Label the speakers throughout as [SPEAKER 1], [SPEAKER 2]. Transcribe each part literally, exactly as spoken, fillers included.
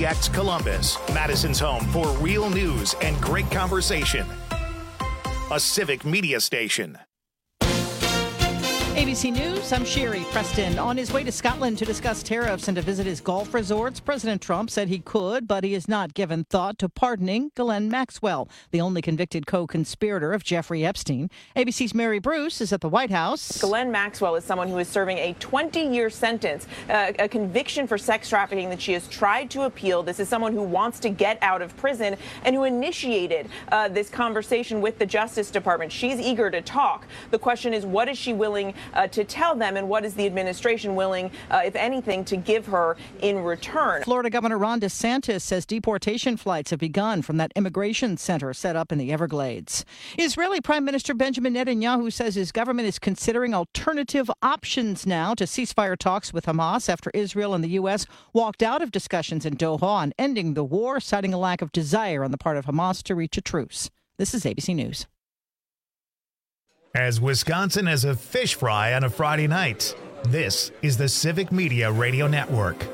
[SPEAKER 1] D X Columbus, Madison's home for real news and great conversation. A civic media station.
[SPEAKER 2] A B C News, I'm Sherry Preston. On his way to Scotland to discuss tariffs and to visit his golf resorts, President Trump said he could, but he has not given thought to pardoning Ghislaine Maxwell, the only convicted co-conspirator of Jeffrey Epstein. A B C's Mary Bruce is at the White House.
[SPEAKER 3] Ghislaine Maxwell is someone who is serving a twenty-year sentence, uh, a conviction for sex trafficking that she has tried to appeal. This is someone who wants to get out of prison and who initiated uh, this conversation with the Justice Department. She's eager to talk. The question is, what is she willing Uh, to tell them, and what is the administration willing, uh, if anything, to give her in return?
[SPEAKER 2] Florida Governor Ron DeSantis says deportation flights have begun from that immigration center set up in the Everglades. Israeli Prime Minister Benjamin Netanyahu says his government is considering alternative options now to ceasefire talks with Hamas after Israel and the U S walked out of discussions in Doha on ending the war, citing a lack of desire on the part of Hamas to reach a truce. This is A B C News.
[SPEAKER 1] As Wisconsin has a fish fry on a Friday night, this is the Civic Media Radio Network.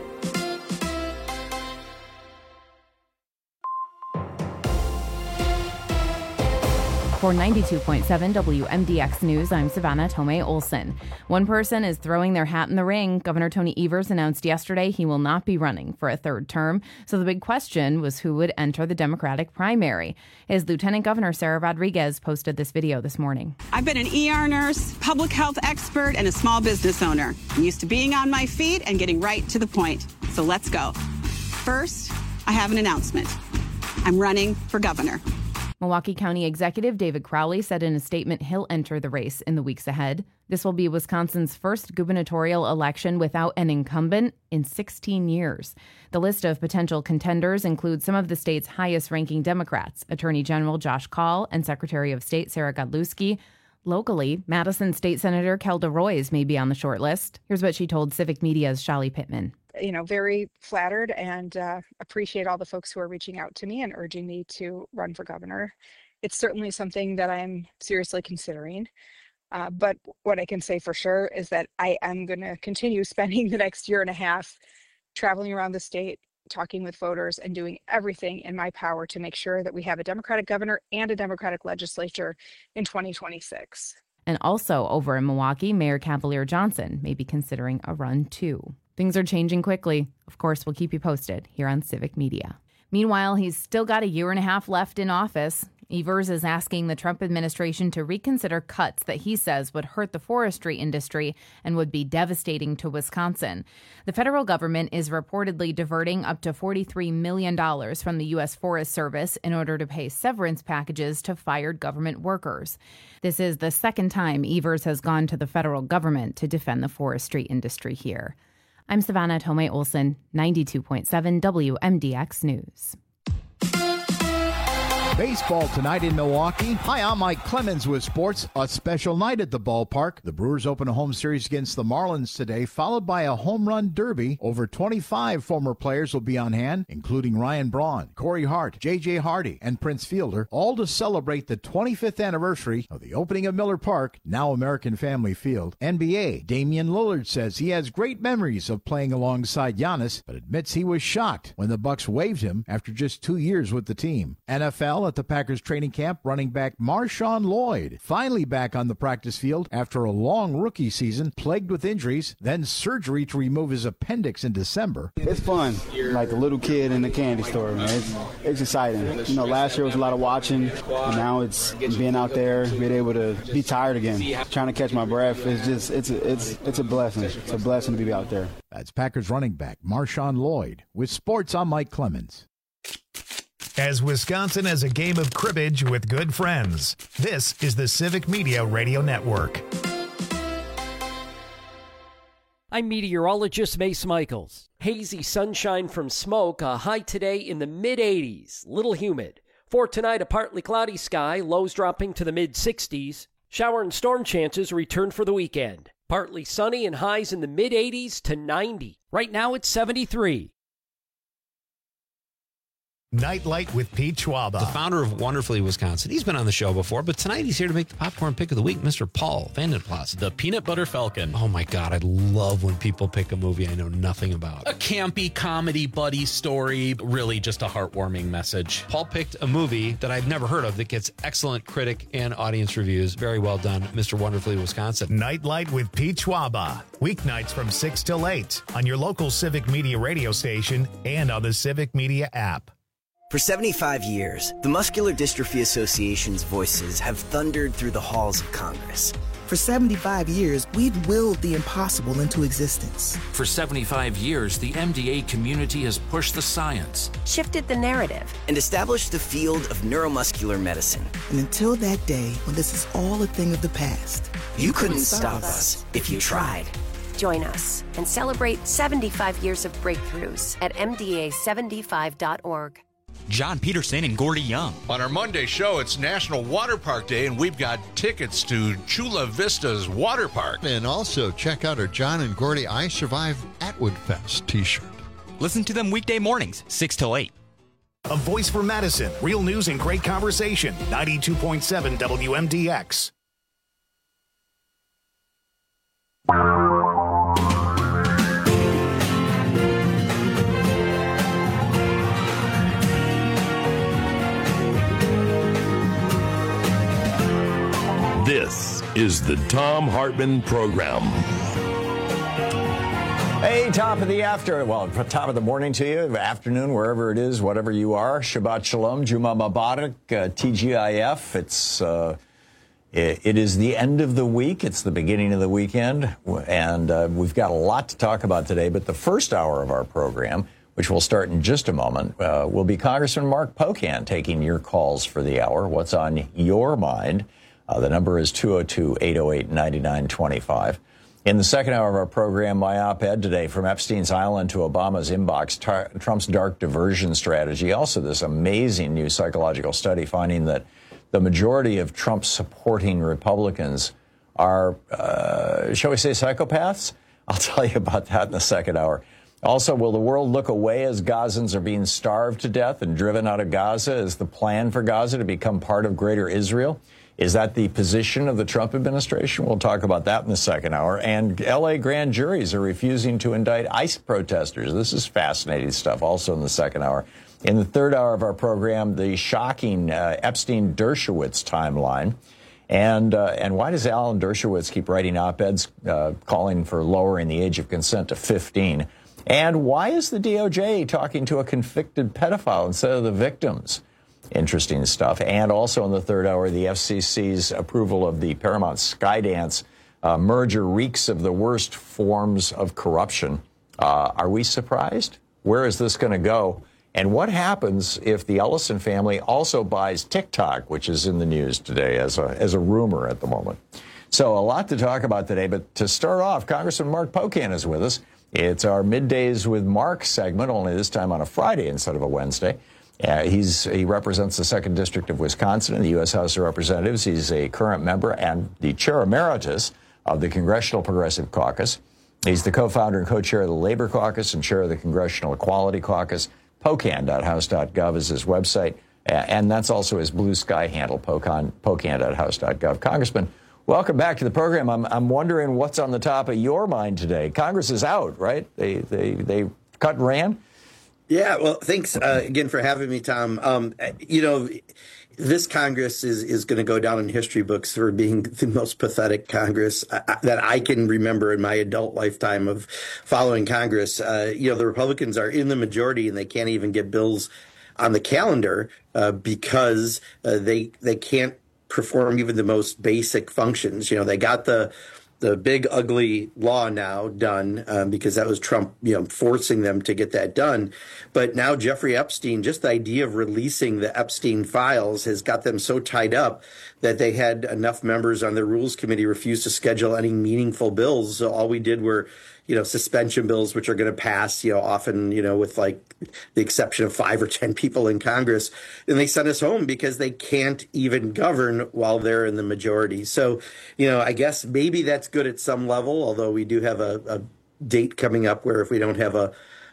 [SPEAKER 4] For ninety-two point seven W M D X News, I'm Savannah Tomei Olson. One person is throwing their hat in the ring. Governor Tony Evers announced yesterday he will not be running for a third term. So the big question was who would enter the Democratic primary. His Lieutenant Governor Sarah Rodriguez posted this video this morning.
[SPEAKER 5] I've been an E R nurse, public health expert, and a small business owner. I'm used to being on my feet and getting right to the point. So let's go. First, I have an announcement. I'm running for governor.
[SPEAKER 4] Milwaukee County Executive David Crowley said in a statement he'll enter the race in the weeks ahead. This will be Wisconsin's first gubernatorial election without an incumbent in sixteen years. The list of potential contenders includes some of the state's highest-ranking Democrats, Attorney General Josh Kaul and Secretary of State Sarah Godlewski. Locally, Madison State Senator Kelda Roys may be on the short list. Here's what she told Civic Media's Shali Pittman.
[SPEAKER 6] You know, very flattered and uh, appreciate all the folks who are reaching out to me and urging me to run for governor. It's certainly something that I'm seriously considering. Uh, but what I can say for sure is that I am going to continue spending the next year and a half traveling around the state, talking with voters, and doing everything in my power to make sure that we have a Democratic governor and a Democratic legislature in twenty twenty-six.
[SPEAKER 4] And also over in Milwaukee, Mayor Cavalier Johnson may be considering a run too. Things are changing quickly. Of course, we'll keep you posted here on Civic Media. Meanwhile, he's still got a year and a half left in office. Evers is asking the Trump administration to reconsider cuts that he says would hurt the forestry industry and would be devastating to Wisconsin. The federal government is reportedly diverting up to forty-three million dollars from the U S Forest Service in order to pay severance packages to fired government workers. This is the second time Evers has gone to the federal government to defend the forestry industry here. I'm Savannah Tomei Olson, ninety-two point seven W M D X News.
[SPEAKER 7] Baseball tonight in Milwaukee. Hi, I'm Mike Clemens with sports. A special night at the ballpark. The Brewers open a home series against the Marlins today, followed by a home run derby. Over twenty-five former players will be on hand, including Ryan Braun, Corey Hart, J J Hardy, and Prince Fielder, all to celebrate the twenty-fifth anniversary of the opening of Miller Park, now American Family Field. N B A, Damian Lillard says he has great memories of playing alongside Giannis, but admits he was shocked when the Bucks waived him after just two years with the team. N F L, at the Packers training camp, running back Marshawn Lloyd finally back on the practice field after a long rookie season plagued with injuries, then surgery to remove his appendix in December.
[SPEAKER 8] It's fun, like a little kid in a candy store, man. It's, it's exciting. You know, last year was a lot of watching, and now it's being out there, being able to be tired again, trying to catch my breath. It's just, it's a, it's, it's a blessing. It's a blessing to be out there.
[SPEAKER 7] That's Packers running back Marshawn Lloyd. With sports, I'm Mike Clemens.
[SPEAKER 1] As Wisconsin has a game of cribbage with good friends, this is the Civic Media Radio Network.
[SPEAKER 9] I'm meteorologist Mace Michaels. Hazy sunshine from smoke, a high today in the mid eighties, little humid. For tonight, a partly cloudy sky, lows dropping to the mid sixties. Shower and storm chances return for the weekend. Partly sunny and highs in the mid eighties to ninety. Right now it's seventy-three.
[SPEAKER 1] Nightlight with Pete Schwaba.
[SPEAKER 10] The founder of Wonderfully Wisconsin. He's been on the show before, but tonight he's here to make the popcorn pick of the week, Mister Paul Vandenplas.
[SPEAKER 11] The Peanut Butter Falcon.
[SPEAKER 10] Oh my God, I love when people pick a movie I know nothing about.
[SPEAKER 11] A campy comedy buddy story, really just a heartwarming message.
[SPEAKER 10] Paul picked a movie that I've never heard of that gets excellent critic and audience reviews. Very well done, Mister Wonderfully Wisconsin.
[SPEAKER 1] Nightlight with Pete Schwaba. Weeknights from six till eight on your local Civic Media radio station and on the Civic Media app.
[SPEAKER 12] For seventy-five years, the Muscular Dystrophy Association's voices have thundered through the halls of Congress.
[SPEAKER 13] For seventy-five years, we've willed the impossible into existence.
[SPEAKER 14] For seventy-five years, the M D A community has pushed the science,
[SPEAKER 15] shifted the narrative,
[SPEAKER 12] and established the field of neuromuscular medicine.
[SPEAKER 13] And until that day, when this is all a thing of the past,
[SPEAKER 12] you, you couldn't, couldn't stop us if you tried.
[SPEAKER 15] Join us and celebrate seventy-five years of breakthroughs at M D A seventy-five dot org.
[SPEAKER 16] John Peterson and Gordy Young.
[SPEAKER 17] On our Monday show, it's National Water Park Day, and we've got tickets to Chula Vista's Water Park.
[SPEAKER 18] And also check out our John and Gordy I Survived Atwood Fest t-shirt.
[SPEAKER 16] Listen to them weekday mornings, six till eight.
[SPEAKER 1] A voice for Madison. Real news and great conversation. ninety-two point seven W M D X.
[SPEAKER 19] This is the Thom Hartmann Program.
[SPEAKER 20] Hey, top of the after, well, top of the morning to you, afternoon, wherever it is, whatever you are. Shabbat Shalom, Juma Mubarak, uh, T G I F. It's uh, it, it is the end of the week. It's the beginning of the weekend, and uh, we've got a lot to talk about today. But the first hour of our program, which will start in just a moment, uh, will be Congressman Mark Pocan taking your calls for the hour. What's on your mind? Uh, the number is two oh two, eight oh eight, nine nine two five. In the second hour of our program, my op-ed today, From Epstein's Island to Obama's Inbox, tar- Trump's dark diversion strategy. Also, this amazing new psychological study finding that the majority of Trump supporting Republicans are, uh, shall we say, psychopaths? I'll tell you about that in the second hour. Also, will the world look away as Gazans are being starved to death and driven out of Gaza? Is the plan for Gaza to become part of Greater Israel? Is that the position of the Trump administration? We'll talk about that in the second hour. And L A grand juries are refusing to indict ICE protesters. This is fascinating stuff, also in the second hour. In the third hour of our program, the shocking uh, Epstein-Dershowitz timeline. And uh, and why does Alan Dershowitz keep writing op-eds uh, calling for lowering the age of consent to fifteen? And why is the D O J talking to a convicted pedophile instead of the victims? Interesting stuff. And also in the third hour, the F C C's approval of the Paramount Skydance uh, merger reeks of the worst forms of corruption. Uh, are we surprised? Where is this going to go? And what happens if the Ellison family also buys TikTok, which is in the news today as a, as a rumor at the moment? So a lot to talk about today. But to start off, Congressman Mark Pocan is with us. It's our Middays with Mark segment, only this time on a Friday instead of a Wednesday. Uh, he's he represents the second District of Wisconsin in the U S House of Representatives. He's a current member and the chair emeritus of the Congressional Progressive Caucus. He's the co-founder and co-chair of the Labor Caucus and chair of the Congressional Equality Caucus. Pocan dot house dot gov is his website, and that's also his Blue Sky handle, Pocan, Pocan dot house dot gov. Congressman, welcome back to the program. I'm I'm wondering what's on the top of your mind today. Congress is out, right? They they they cut and ran.
[SPEAKER 21] Yeah, well, thanks uh, again for having me, Tom. Um, you know, this Congress is, is going to go down in history books for being the most pathetic Congress uh, that I can remember in my adult lifetime of following Congress. Uh, you know, the Republicans are in the majority and they can't even get bills on the calendar uh, because uh, they they can't perform even the most basic functions. You know, they got the the big ugly law now done um, because that was Trump, you know, forcing them to get that done. But now Jeffrey Epstein, just the idea of releasing the Epstein files has got them so tied up that they had enough members on the Rules Committee refuse to schedule any meaningful bills. So all we did were, you know, suspension bills, which are going to pass, you know, often, you know, with like the exception of five or ten people in Congress. And they sent us home because they can't even govern while they're in the majority. So, you know, I guess maybe that's good at some level, although we do have a, a date coming up where if we don't have a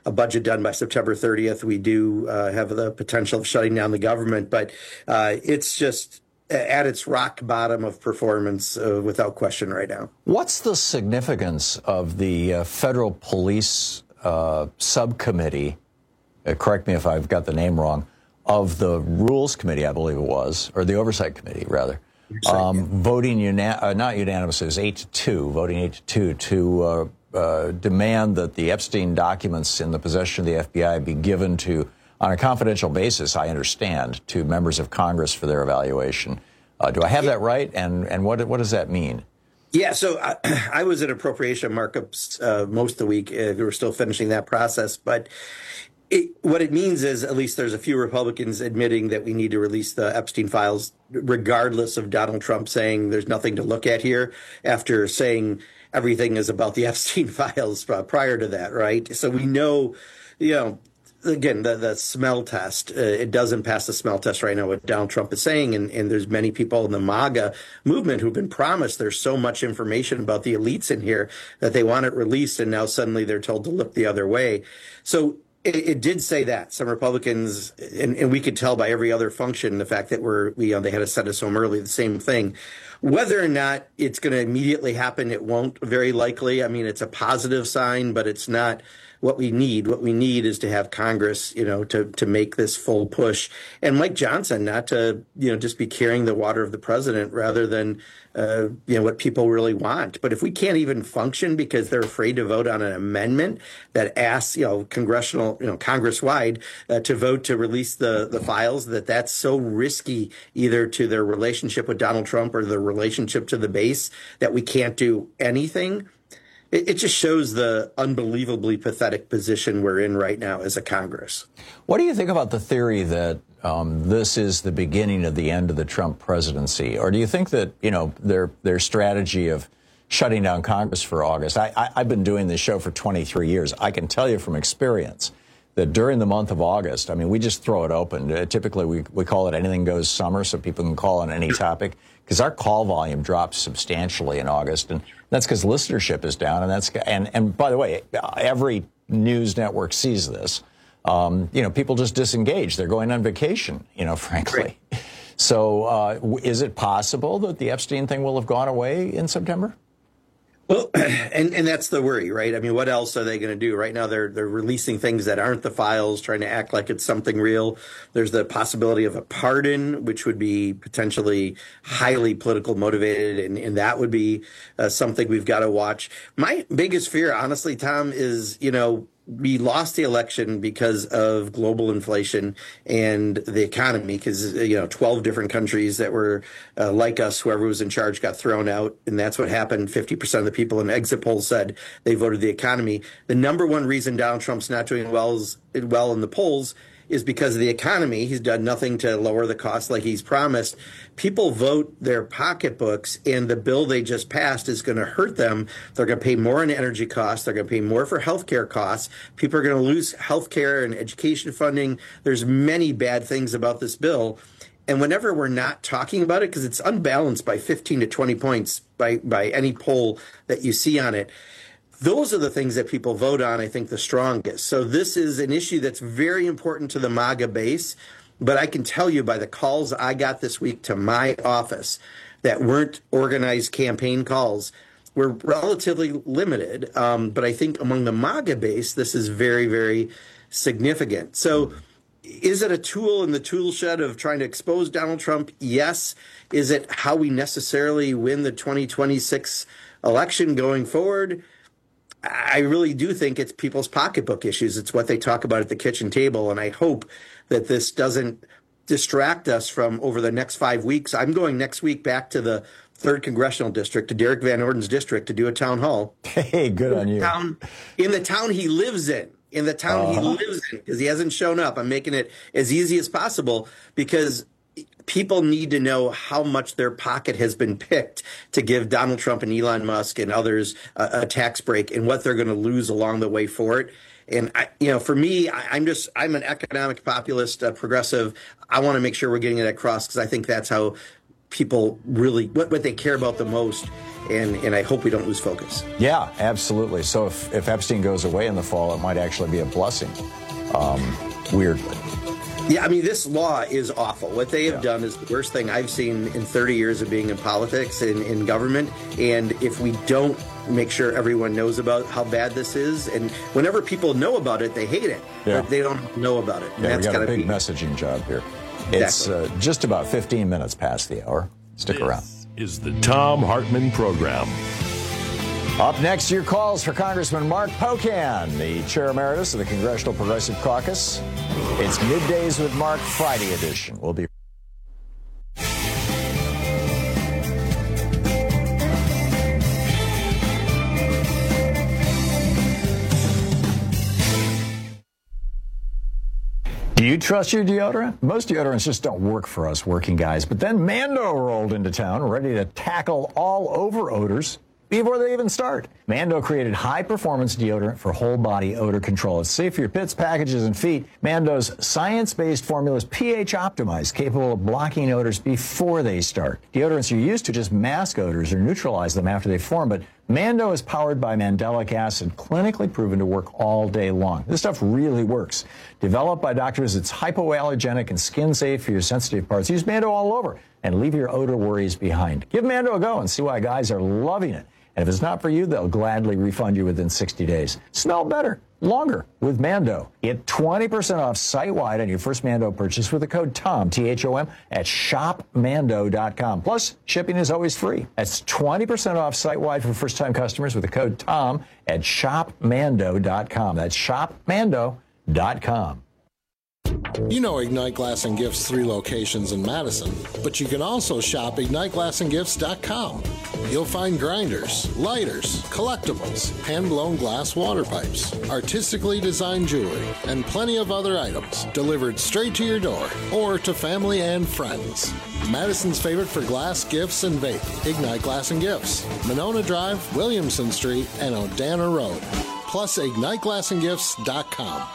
[SPEAKER 21] a budget done by September thirtieth, we do uh, have the potential of shutting down the government. But uh, it's just at its rock bottom of performance uh, without question right now.
[SPEAKER 20] What's the significance of the uh, federal police uh, subcommittee, uh, correct me if I've got the name wrong, of the Rules Committee, I believe it was, or the Oversight Committee, rather, um, yeah. voting, una- uh, not unanimously, it was eight to two, voting eight to two, to uh, uh, demand that the Epstein documents in the possession of the F B I be given to, on a confidential basis, I understand, to members of Congress for their evaluation. Uh, do I have that right? And and what what does that mean?
[SPEAKER 21] Yeah, so I, I was at appropriation markups uh, most of the week. Uh, we were still finishing that process. But it, what it means is at least there's a few Republicans admitting that we need to release the Epstein files, regardless of Donald Trump saying there's nothing to look at here, after saying everything is about the Epstein files uh, prior to that, right? So we know, you know, again, the, the smell test, uh, it doesn't pass the smell test right now, what Donald Trump is saying. And, and there's many people in the MAGA movement who've been promised there's so much information about the elites in here that they want it released. And now suddenly they're told to look the other way. So it, it did say that some Republicans, and, and we could tell by every other function, the fact that we're, we, you know, they had to send us home early, the same thing. Whether or not it's going to immediately happen, it won't, very likely. I mean, it's a positive sign, but it's not what we need. What we need is to have Congress, you know, to, to make this full push. And Mike Johnson, not to, you know, just be carrying the water of the president rather than, uh, you know, what people really want. But if we can't even function because they're afraid to vote on an amendment that asks, you know, congressional, you know, Congress-wide uh, to vote to release the, the files, that that's so risky either to their relationship with Donald Trump or their relationship to the base that we can't do anything. It just shows the unbelievably pathetic position we're in right now as a Congress.
[SPEAKER 20] What do you think about the theory that um, this is the beginning of the end of the Trump presidency? Or do you think that, you know, their their strategy of shutting down Congress for August? I, I, I've been doing this show for twenty-three years. I can tell you from experience that during the month of August, I mean, we just throw it open. Uh, typically, we, we call it anything goes summer, so people can call on any topic, because our call volume drops substantially in August, and that's because listenership is down. And that's and and by the way, every news network sees this. Um, you know, people just disengage. They're going on vacation, you know, frankly. Right. So uh, is it possible that the Epstein thing will have gone away in September?
[SPEAKER 21] Well, and, and that's the worry, right? I mean, what else are they going to do? Right now, they're they're releasing things that aren't the files, trying to act like it's something real. There's the possibility of a pardon, which would be potentially highly political motivated, and, and that would be uh, something we've got to watch. My biggest fear, honestly, Tom, is, you know, we lost the election because of global inflation and the economy, because, you know, twelve different countries that were uh, like us, whoever was in charge got thrown out. And that's what happened. fifty percent of the people in exit polls said they voted the economy. The number one reason Donald Trump's not doing well, is, well in the polls is because of the economy. He's done nothing to lower the cost like he's promised. People vote their pocketbooks, and the bill they just passed is going to hurt them. They're going to pay more in energy costs. They're going to pay more for health care costs. People are going to lose health care and education funding. There's many bad things about this bill. And whenever we're not talking about it, because it's unbalanced by fifteen to twenty points by, by any poll that you see on it, those are the things that people vote on, I think, the strongest. So this is an issue that's very important to the MAGA base. But I can tell you by the calls I got this week to my office that weren't organized campaign calls were relatively limited. Um, but I think among the MAGA base, this is very, very significant. So is it a tool in the tool shed of trying to expose Donald Trump? Yes. Is it how we necessarily win the twenty twenty-six election going forward? I really do think it's people's pocketbook issues. It's what they talk about at the kitchen table. And I hope that this doesn't distract us from over the next five weeks. I'm going next week back to the third Congressional District, to Derek Van Orden's district, to do a town hall.
[SPEAKER 20] Hey, good on you.
[SPEAKER 21] Town, in the town he lives in. In the town uh-huh. he lives in, because he hasn't shown up. I'm making it as easy as possible because people need to know how much their pocket has been picked to give Donald Trump and Elon Musk and others a, a tax break, and what they're going to lose along the way for it. And, I, you know, for me, I, I'm just I'm an economic populist, uh, progressive. I want to make sure we're getting it across, because I think that's how people really what, what they care about the most and, and I hope we don't lose focus.
[SPEAKER 20] Yeah, absolutely. So if, if Epstein goes away in the fall, it might actually be a blessing, um, weirdly.
[SPEAKER 21] Yeah, I mean, this law is awful. What they have yeah. done is the worst thing I've seen in thirty years of being in politics and in government. And if we don't make sure everyone knows about how bad this is, and whenever people know about it, they hate it, yeah. but they don't know about it.
[SPEAKER 20] Yeah,
[SPEAKER 21] that's
[SPEAKER 20] we got a big
[SPEAKER 21] be...
[SPEAKER 20] messaging job here.
[SPEAKER 21] Exactly.
[SPEAKER 20] It's uh, just about fifteen minutes past the hour. Stick
[SPEAKER 19] this
[SPEAKER 20] around.
[SPEAKER 19] Is the Thom Hartmann Program.
[SPEAKER 20] Up next, your calls for Congressman Mark Pocan, the Chair Emeritus of the Congressional Progressive Caucus. It's Middays with Mark, Friday edition. We'll be Do you trust your deodorant? Most deodorants just don't work for us working guys. But then Mando rolled into town, ready to tackle all over odors before they even start. Mando created high-performance deodorant for whole-body odor control. It's safe for your pits, packages, and feet. Mando's science-based formula is pH-optimized, capable of blocking odors before they start. Deodorants are used to just mask odors or neutralize them after they form, but Mando is powered by mandelic acid, clinically proven to work all day long. This stuff really works. Developed by doctors, it's hypoallergenic and skin-safe for your sensitive parts. Use Mando all over and leave your odor worries behind. Give Mando a go and see why guys are loving it. And if it's not for you, they'll gladly refund you within sixty days. Smell better, longer with Mando. Get twenty percent off site-wide on your first Mando purchase with the code TOM, T H O M, at shop mando dot com. Plus, shipping is always free. That's twenty percent off site-wide for first-time customers with the code TOM at shop mando dot com. That's shop mando dot com.
[SPEAKER 3] You know Ignite Glass and Gifts' three locations in Madison, but you can also shop ignite glass and gifts dot com. You'll find grinders, lighters, collectibles, hand-blown glass water pipes, artistically designed jewelry, and plenty of other items delivered straight to your door or to family and friends. Madison's favorite for glass, gifts, and vape, Ignite Glass and Gifts, Monona Drive, Williamson Street, and Odana Road. Plus ignite glass and gifts dot com.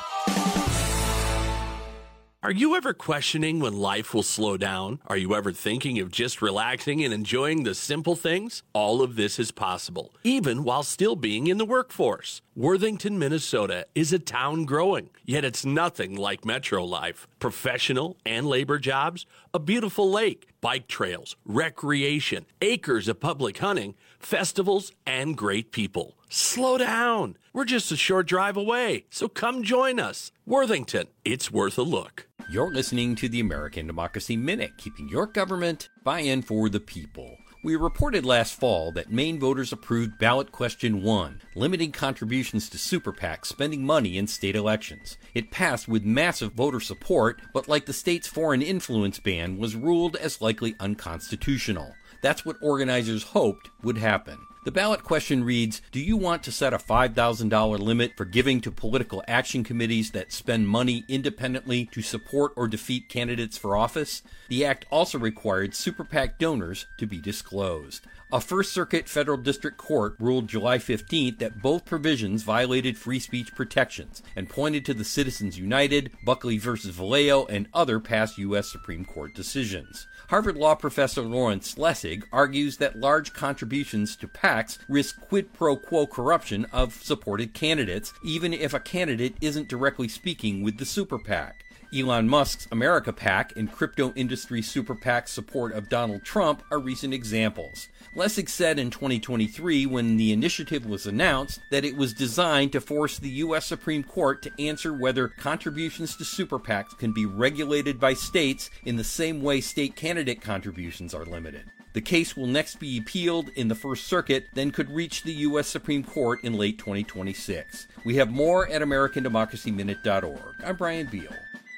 [SPEAKER 22] Are you ever questioning when life will slow down? Are you ever thinking of just relaxing and enjoying the simple things? All of this is possible, even while still being in the workforce. Worthington, Minnesota is a town growing, yet it's nothing like metro life. Professional and labor jobs, a beautiful lake, bike trails, recreation, acres of public hunting, festivals, and great people. Slow down. We're just a short drive away, so come join us. Worthington, it's worth a look.
[SPEAKER 23] You're listening to the American Democracy Minute, keeping your government by-in for the people. We reported last fall that Maine voters approved ballot question one, limiting contributions to super PACs spending money in state elections. It passed with massive voter support, but like the state's foreign influence ban, was ruled as likely unconstitutional. That's what organizers hoped would happen. The ballot question reads, do you want to set a five thousand dollars limit for giving to political action committees that spend money independently to support or defeat candidates for office? The act also required super PAC donors to be disclosed. A First Circuit Federal District Court ruled July fifteenth that both provisions violated free speech protections and pointed to the Citizens United, Buckley versus Vallejo, and other past U S Supreme Court decisions. Harvard Law professor Lawrence Lessig argues that large contributions to PACs risk quid pro quo corruption of supported candidates, even if a candidate isn't directly speaking with the super PAC. Elon Musk's America PAC and crypto industry super PAC's support of Donald Trump are recent examples. Lessig said in twenty twenty-three, when the initiative was announced, that it was designed to force the U S Supreme Court to answer whether contributions to super PACs can be regulated by states in the same way state candidate contributions are limited. The case will next be appealed in the First Circuit, then could reach the U S Supreme Court in late twenty twenty-six. We have more at American Democracy Minute dot org. I'm Brian Beal.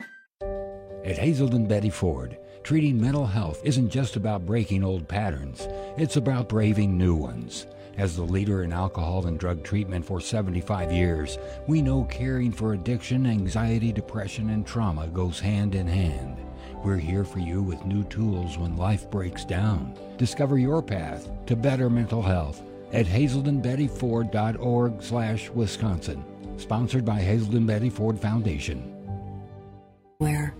[SPEAKER 24] At Hazelden Betty Ford, treating mental health isn't just about breaking old patterns, it's about braving new ones. As the leader in alcohol and drug treatment for seventy-five years, we know caring for addiction, anxiety, depression, and trauma goes hand in hand. We're here for you with new tools when life breaks down. Discover your path to better mental health at hazelden betty ford dot org slash Wisconsin. Sponsored by Hazelden Betty Ford Foundation.
[SPEAKER 25] Where?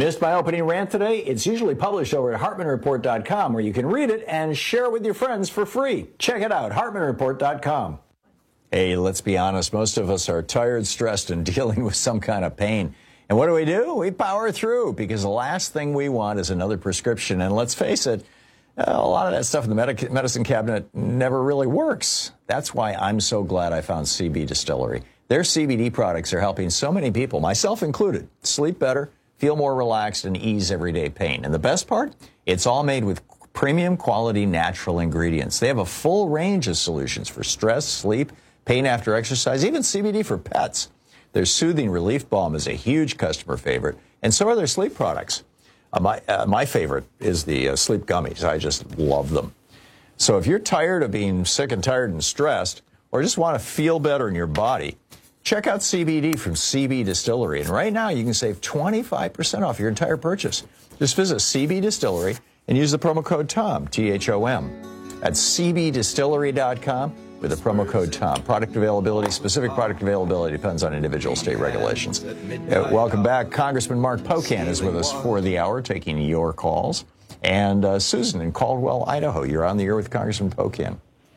[SPEAKER 20] Missed my opening rant today? It's usually published over at Hartman Report dot com, where you can read it and share it with your friends for free. Check it out, Hartman Report dot com. Hey, let's be honest, most of us are tired, stressed, and dealing with some kind of pain. And what do we do? We power through, because the last thing we want is another prescription. And let's face it, a lot of that stuff in the medic- medicine cabinet never really works. That's why I'm so glad I found C B Distillery. Their C B D products are helping so many people, myself included, sleep better, feel more relaxed, and ease everyday pain. And the best part? It's all made with premium quality natural ingredients. They have a full range of solutions for stress, sleep, pain after exercise, even C B D for pets. Their Soothing Relief Balm is a huge customer favorite, and so are their sleep products. Uh, my, uh, my favorite is the uh, sleep gummies. I just love them. So if you're tired of being sick and tired and stressed, or just want to feel better in your body, check out C B D from C B Distillery. And right now you can save twenty-five percent off your entire purchase. Just visit C B Distillery and use the promo code TOM, T H O M, at C B Distillery dot com. With the promo code TOM. Product availability, specific product availability depends on individual state regulations. Uh, welcome back. Congressman Mark Pocan is with us for the hour, taking your calls. And uh, Susan in Caldwell, Idaho, you're on the air with Congressman Pocan.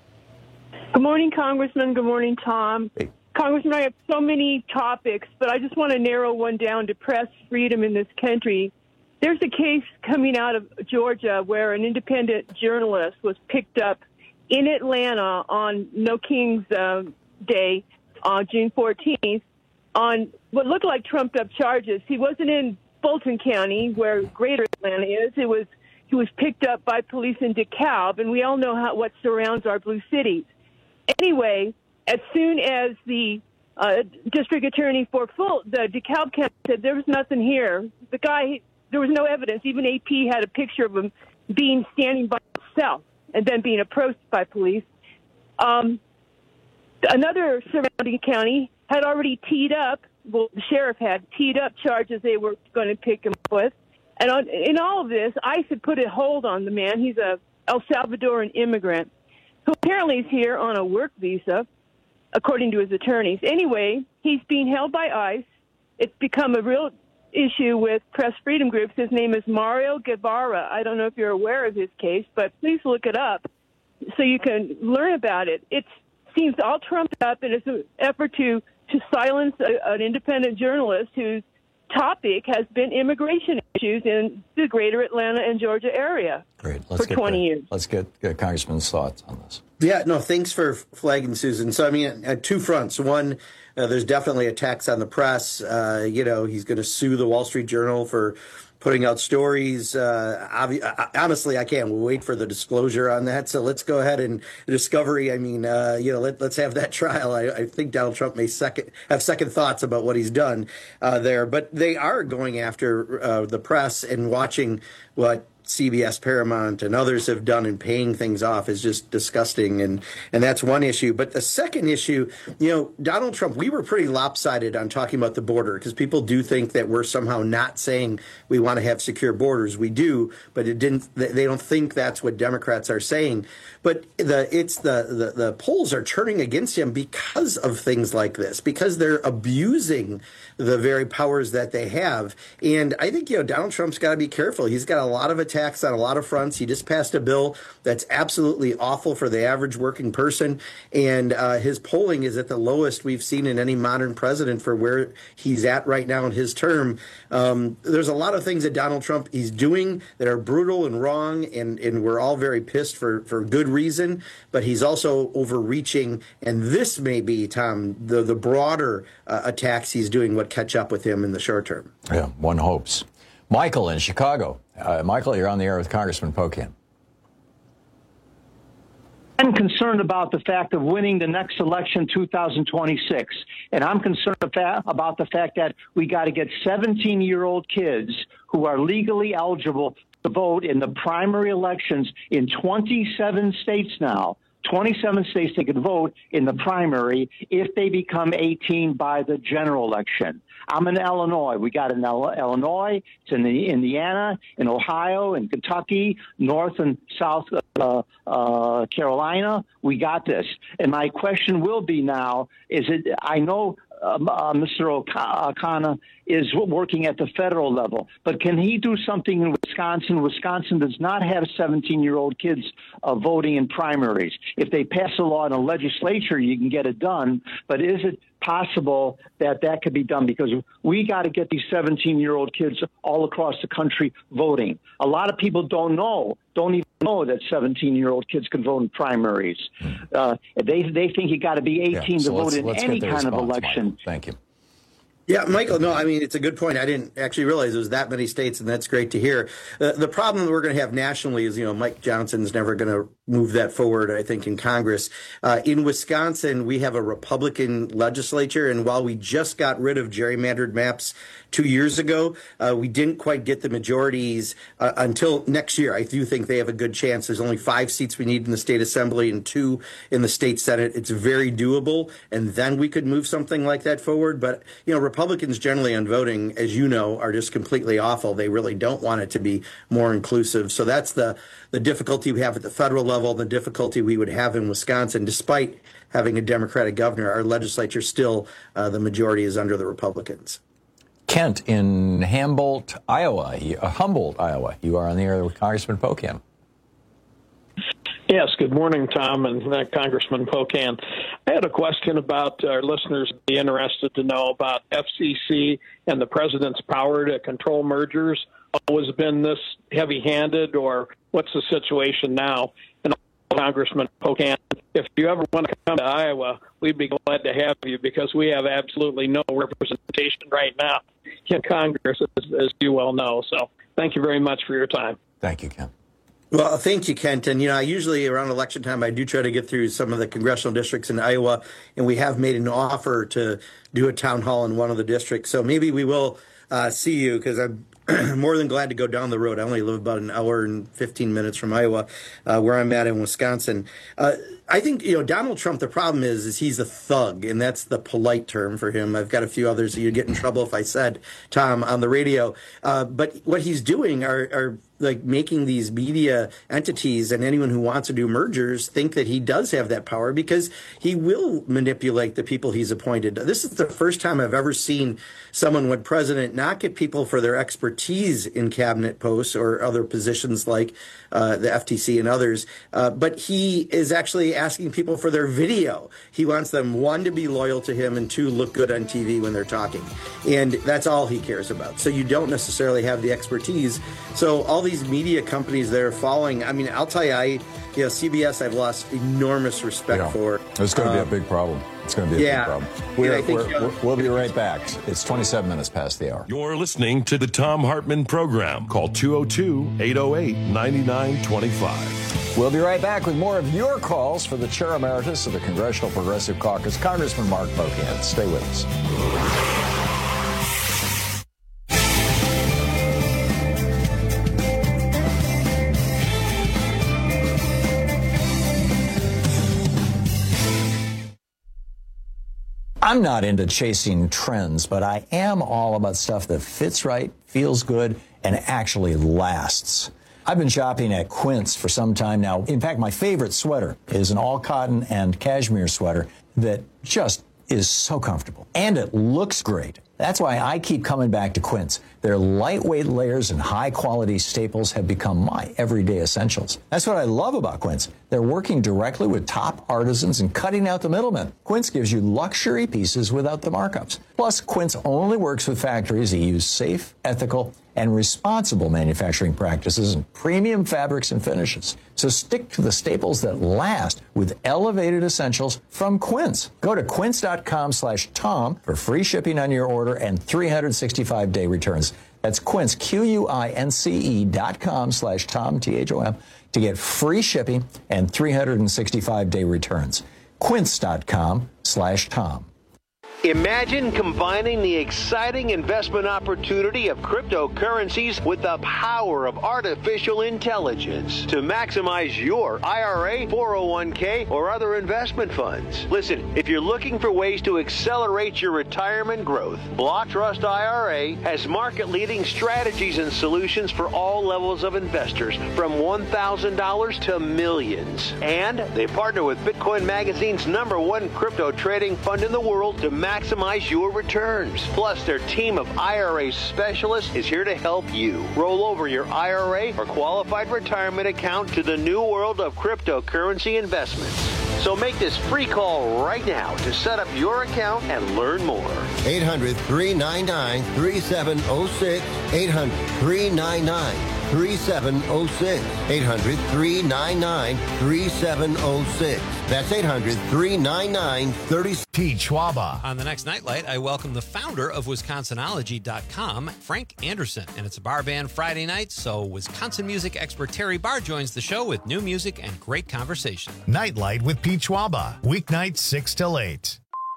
[SPEAKER 2] Good morning, Congressman. Good morning, Tom.
[SPEAKER 20] Hey.
[SPEAKER 2] Congressman, I have so many topics, but I just want to narrow one down to press freedom in this country. There's a case coming out of Georgia where an independent journalist was picked up in Atlanta on No King's uh, Day, on June fourteenth, on what looked like trumped-up charges. He wasn't in Fulton County, where Greater Atlanta is. It was he was picked up by police in DeKalb, and we all know how what surrounds our blue cities. Anyway, as soon as the uh, district attorney for Fulton, the DeKalb County said there was nothing here, the guy, there was no evidence. Even A P had a picture of him being standing by himself and then being approached by police. Um, another surrounding county had already teed up, well, the sheriff had teed up charges they were going to pick him up with. And on, in all of this, ICE had put a hold on the man. He's a El Salvadoran immigrant who apparently is here on a work visa, according to his attorneys. Anyway, he's being held by ICE. It's become a real issue with press freedom groups. His name is Mario Guevara. I don't know if you're aware of his case, but please look it up so you can learn about it. It seems all trumped up, and it's an effort to, to silence a, an independent journalist whose topic has been immigration issues in the greater Atlanta and Georgia area
[SPEAKER 20] Great. Let's
[SPEAKER 2] for
[SPEAKER 20] get
[SPEAKER 2] twenty
[SPEAKER 20] the,
[SPEAKER 2] years.
[SPEAKER 20] Let's get, get Congressman's thoughts on this.
[SPEAKER 21] Yeah, no, thanks for flagging, Susan. So, I mean, at two fronts. One, uh, there's definitely attacks on the press. Uh, you know, he's going to sue the Wall Street Journal for putting out stories. Uh, obvi- honestly, I can't wait for the disclosure on that. So let's go ahead and Discovery. I mean, uh, you know, let, let's have that trial. I, I think Donald Trump may second have second thoughts about what he's done uh, there. But they are going after uh, the press, and watching what C B S, Paramount, and others have done in paying things off is just disgusting, and and that's one issue. But the second issue, you know, Donald Trump, we were pretty lopsided on talking about the border, because people do think that we're somehow not saying we want to have secure borders. We do, but it didn't. They don't think that's what Democrats are saying. But the it's the the, the polls are turning against him because of things like this, because they're abusing the very powers that they have. And I think, you know, Donald Trump's got to be careful. He's got a lot of attacks on a lot of fronts. He just passed a bill that's absolutely awful for the average working person. And uh, his polling is at the lowest we've seen in any modern president for where he's at right now in his term. Um, there's a lot of things that Donald Trump he's doing that are brutal and wrong, and, and we're all very pissed for, for good reason. But he's also overreaching. And this may be, Tom, the, the broader uh, attacks he's doing what catch up with him in the short term.
[SPEAKER 20] Yeah, one hopes. Michael in Chicago. Uh, Michael, you're on the air with Congressman Pocan.
[SPEAKER 4] I'm concerned about the fact of winning the next election, two thousand twenty-six. And I'm concerned about the fact that we got to get seventeen-year-old kids who are legally eligible to vote in the primary elections in twenty-seven states now. twenty-seven states they could vote in the primary if they become eighteen by the general election. I'm in Illinois. We got in Illinois, it's in the Indiana, in Ohio, in Kentucky, North and South uh, uh, Carolina. We got this. And my question will be now, is it, I know uh, uh, Mister O'Connor is working at the federal level. But can he do something in Wisconsin? Wisconsin does not have seventeen-year-old kids uh, voting in primaries. If they pass a law in a legislature, you can get it done. But is it possible that that could be done? Because we got to get these seventeen-year-old kids all across the country voting. A lot of people don't know, don't even know that seventeen-year-old kids can vote in primaries. Uh, they they think you got to be eighteen
[SPEAKER 20] yeah, so
[SPEAKER 4] to vote in any kind
[SPEAKER 20] response,
[SPEAKER 4] of election.
[SPEAKER 20] Mike. Thank you.
[SPEAKER 21] Yeah, Michael, no, I mean, it's a good point. I didn't actually realize there was that many states, and that's great to hear. Uh, the problem that we're going to have nationally is, you know, Mike Johnson's never going to move that forward, I think, in Congress. Uh, in Wisconsin, we have a Republican legislature, and while we just got rid of gerrymandered maps two years ago, uh, we didn't quite get the majorities uh, until next year. I do think they have a good chance. There's only five seats we need in the state assembly and two in the state senate. It's very doable, and then we could move something like that forward. But, you know, Republicans generally on voting, as you know, are just completely awful. They really don't want it to be more inclusive. So that's the, the difficulty we have at the federal level, the difficulty we would have in Wisconsin. Despite having a Democratic governor, our legislature still, uh, the majority is under the Republicans.
[SPEAKER 20] Kent in Humboldt, Iowa. Uh, Humboldt, Iowa. You are on the air with Congressman Pocan.
[SPEAKER 5] Yes, good morning, Tom and uh, Congressman Pocan. I had a question about our listeners be interested to know about F C C and the president's power to control mergers. Always been this heavy-handed, or what's the situation now? And Congressman Pocan, if you ever want to come to Iowa, we'd be glad to have you, because we have absolutely no representation right now in Congress, as, as you well know. So thank you very much for your time.
[SPEAKER 20] Thank you, Ken.
[SPEAKER 21] Well, thank you, Kent. And, you know, I usually around election time, I do try to get through some of the congressional districts in Iowa, and we have made an offer to do a town hall in one of the districts. So maybe we will uh, see you, because I'm more than glad to go down the road. I only live about an hour and fifteen minutes from Iowa, uh, where I'm at in Wisconsin. Uh, I think, you know, Donald Trump, the problem is, is he's a thug, and that's the polite term for him. I've got a few others that you'd get in trouble if I said, Tom, on the radio. Uh, but what he's doing are, are like making these media entities and anyone who wants to do mergers think that he does have that power, because he will manipulate the people he's appointed. This is the first time I've ever seen someone, when president, not get people for their expertise in cabinet posts or other positions like uh, the F T C and others, uh, but he is actually asking people for their video. He wants them, one, to be loyal to him, and two, look good on T V when they're talking. And that's all he cares about. So you don't necessarily have the expertise. So all these media companies that are following, I mean, I'll tell you, I, you know, C B S, I've lost enormous respect yeah. for.
[SPEAKER 20] It's going to
[SPEAKER 21] um,
[SPEAKER 20] be a big problem. It's going to be a
[SPEAKER 21] yeah.
[SPEAKER 20] big problem. We're,
[SPEAKER 21] think,
[SPEAKER 20] we're,
[SPEAKER 21] uh,
[SPEAKER 20] we're, we'll be right back. It's twenty-seven minutes past the hour.
[SPEAKER 19] You're listening to the Tom Hartman Program. Call two oh two, eight oh eight, nine nine two five.
[SPEAKER 20] We'll be right back with more of your calls for the Chair Emeritus of the Congressional Progressive Caucus, Congressman Mark Pocan. Stay with us. I'm not into chasing trends, but I am all about stuff that fits right, feels good, and actually lasts. I've been shopping at Quince for some time now. In fact, my favorite sweater is an all-cotton and cashmere sweater that just is so comfortable. And it looks great. That's why I keep coming back to Quince. Their lightweight layers and high-quality staples have become my everyday essentials. That's what I love about Quince. They're working directly with top artisans and cutting out the middlemen. Quince gives you luxury pieces without the markups. Plus, Quince only works with factories that use safe, ethical, and responsible manufacturing practices and premium fabrics and finishes. So stick to the staples that last with elevated essentials from Quince. Go to quince.com slash Tom for free shipping on your order and three hundred sixty-five day returns. That's Quince, Q-U-I-N-C-E dot com slash Tom, T H O M, to get free shipping and three hundred sixty-five day returns. Quince.com slash Tom.
[SPEAKER 6] Imagine combining the exciting investment opportunity of cryptocurrencies with the power of artificial intelligence to maximize your I R A, four oh one k, or other investment funds. Listen, if you're looking for ways to accelerate your retirement growth, Block Trust I R A has market-leading strategies and solutions for all levels of investors, from one thousand dollars to millions. And they partner with Bitcoin Magazine's number one crypto trading fund in the world to maximize maximize your returns. Plus, their team of I R A specialists is here to help you roll over your I R A or qualified retirement account to the new world of cryptocurrency investments. So make this free call right now to set up your account and learn more.
[SPEAKER 7] eight hundred, three nine nine, three seven zero six. eight hundred, three nine nine, three seven zero six. eight hundred, three nine nine, three seven zero six. That's eight hundred, three nine nine, three seven zero six.
[SPEAKER 1] Pete Schwaba.
[SPEAKER 8] On the next Nightlight, I welcome the founder of Wisconsinology dot com, Frank Anderson. And it's a bar band Friday night, so Wisconsin music expert Terry Barr joins the show with new music and great conversation.
[SPEAKER 1] Nightlight with Pete Schwaba. Weeknights six till eight.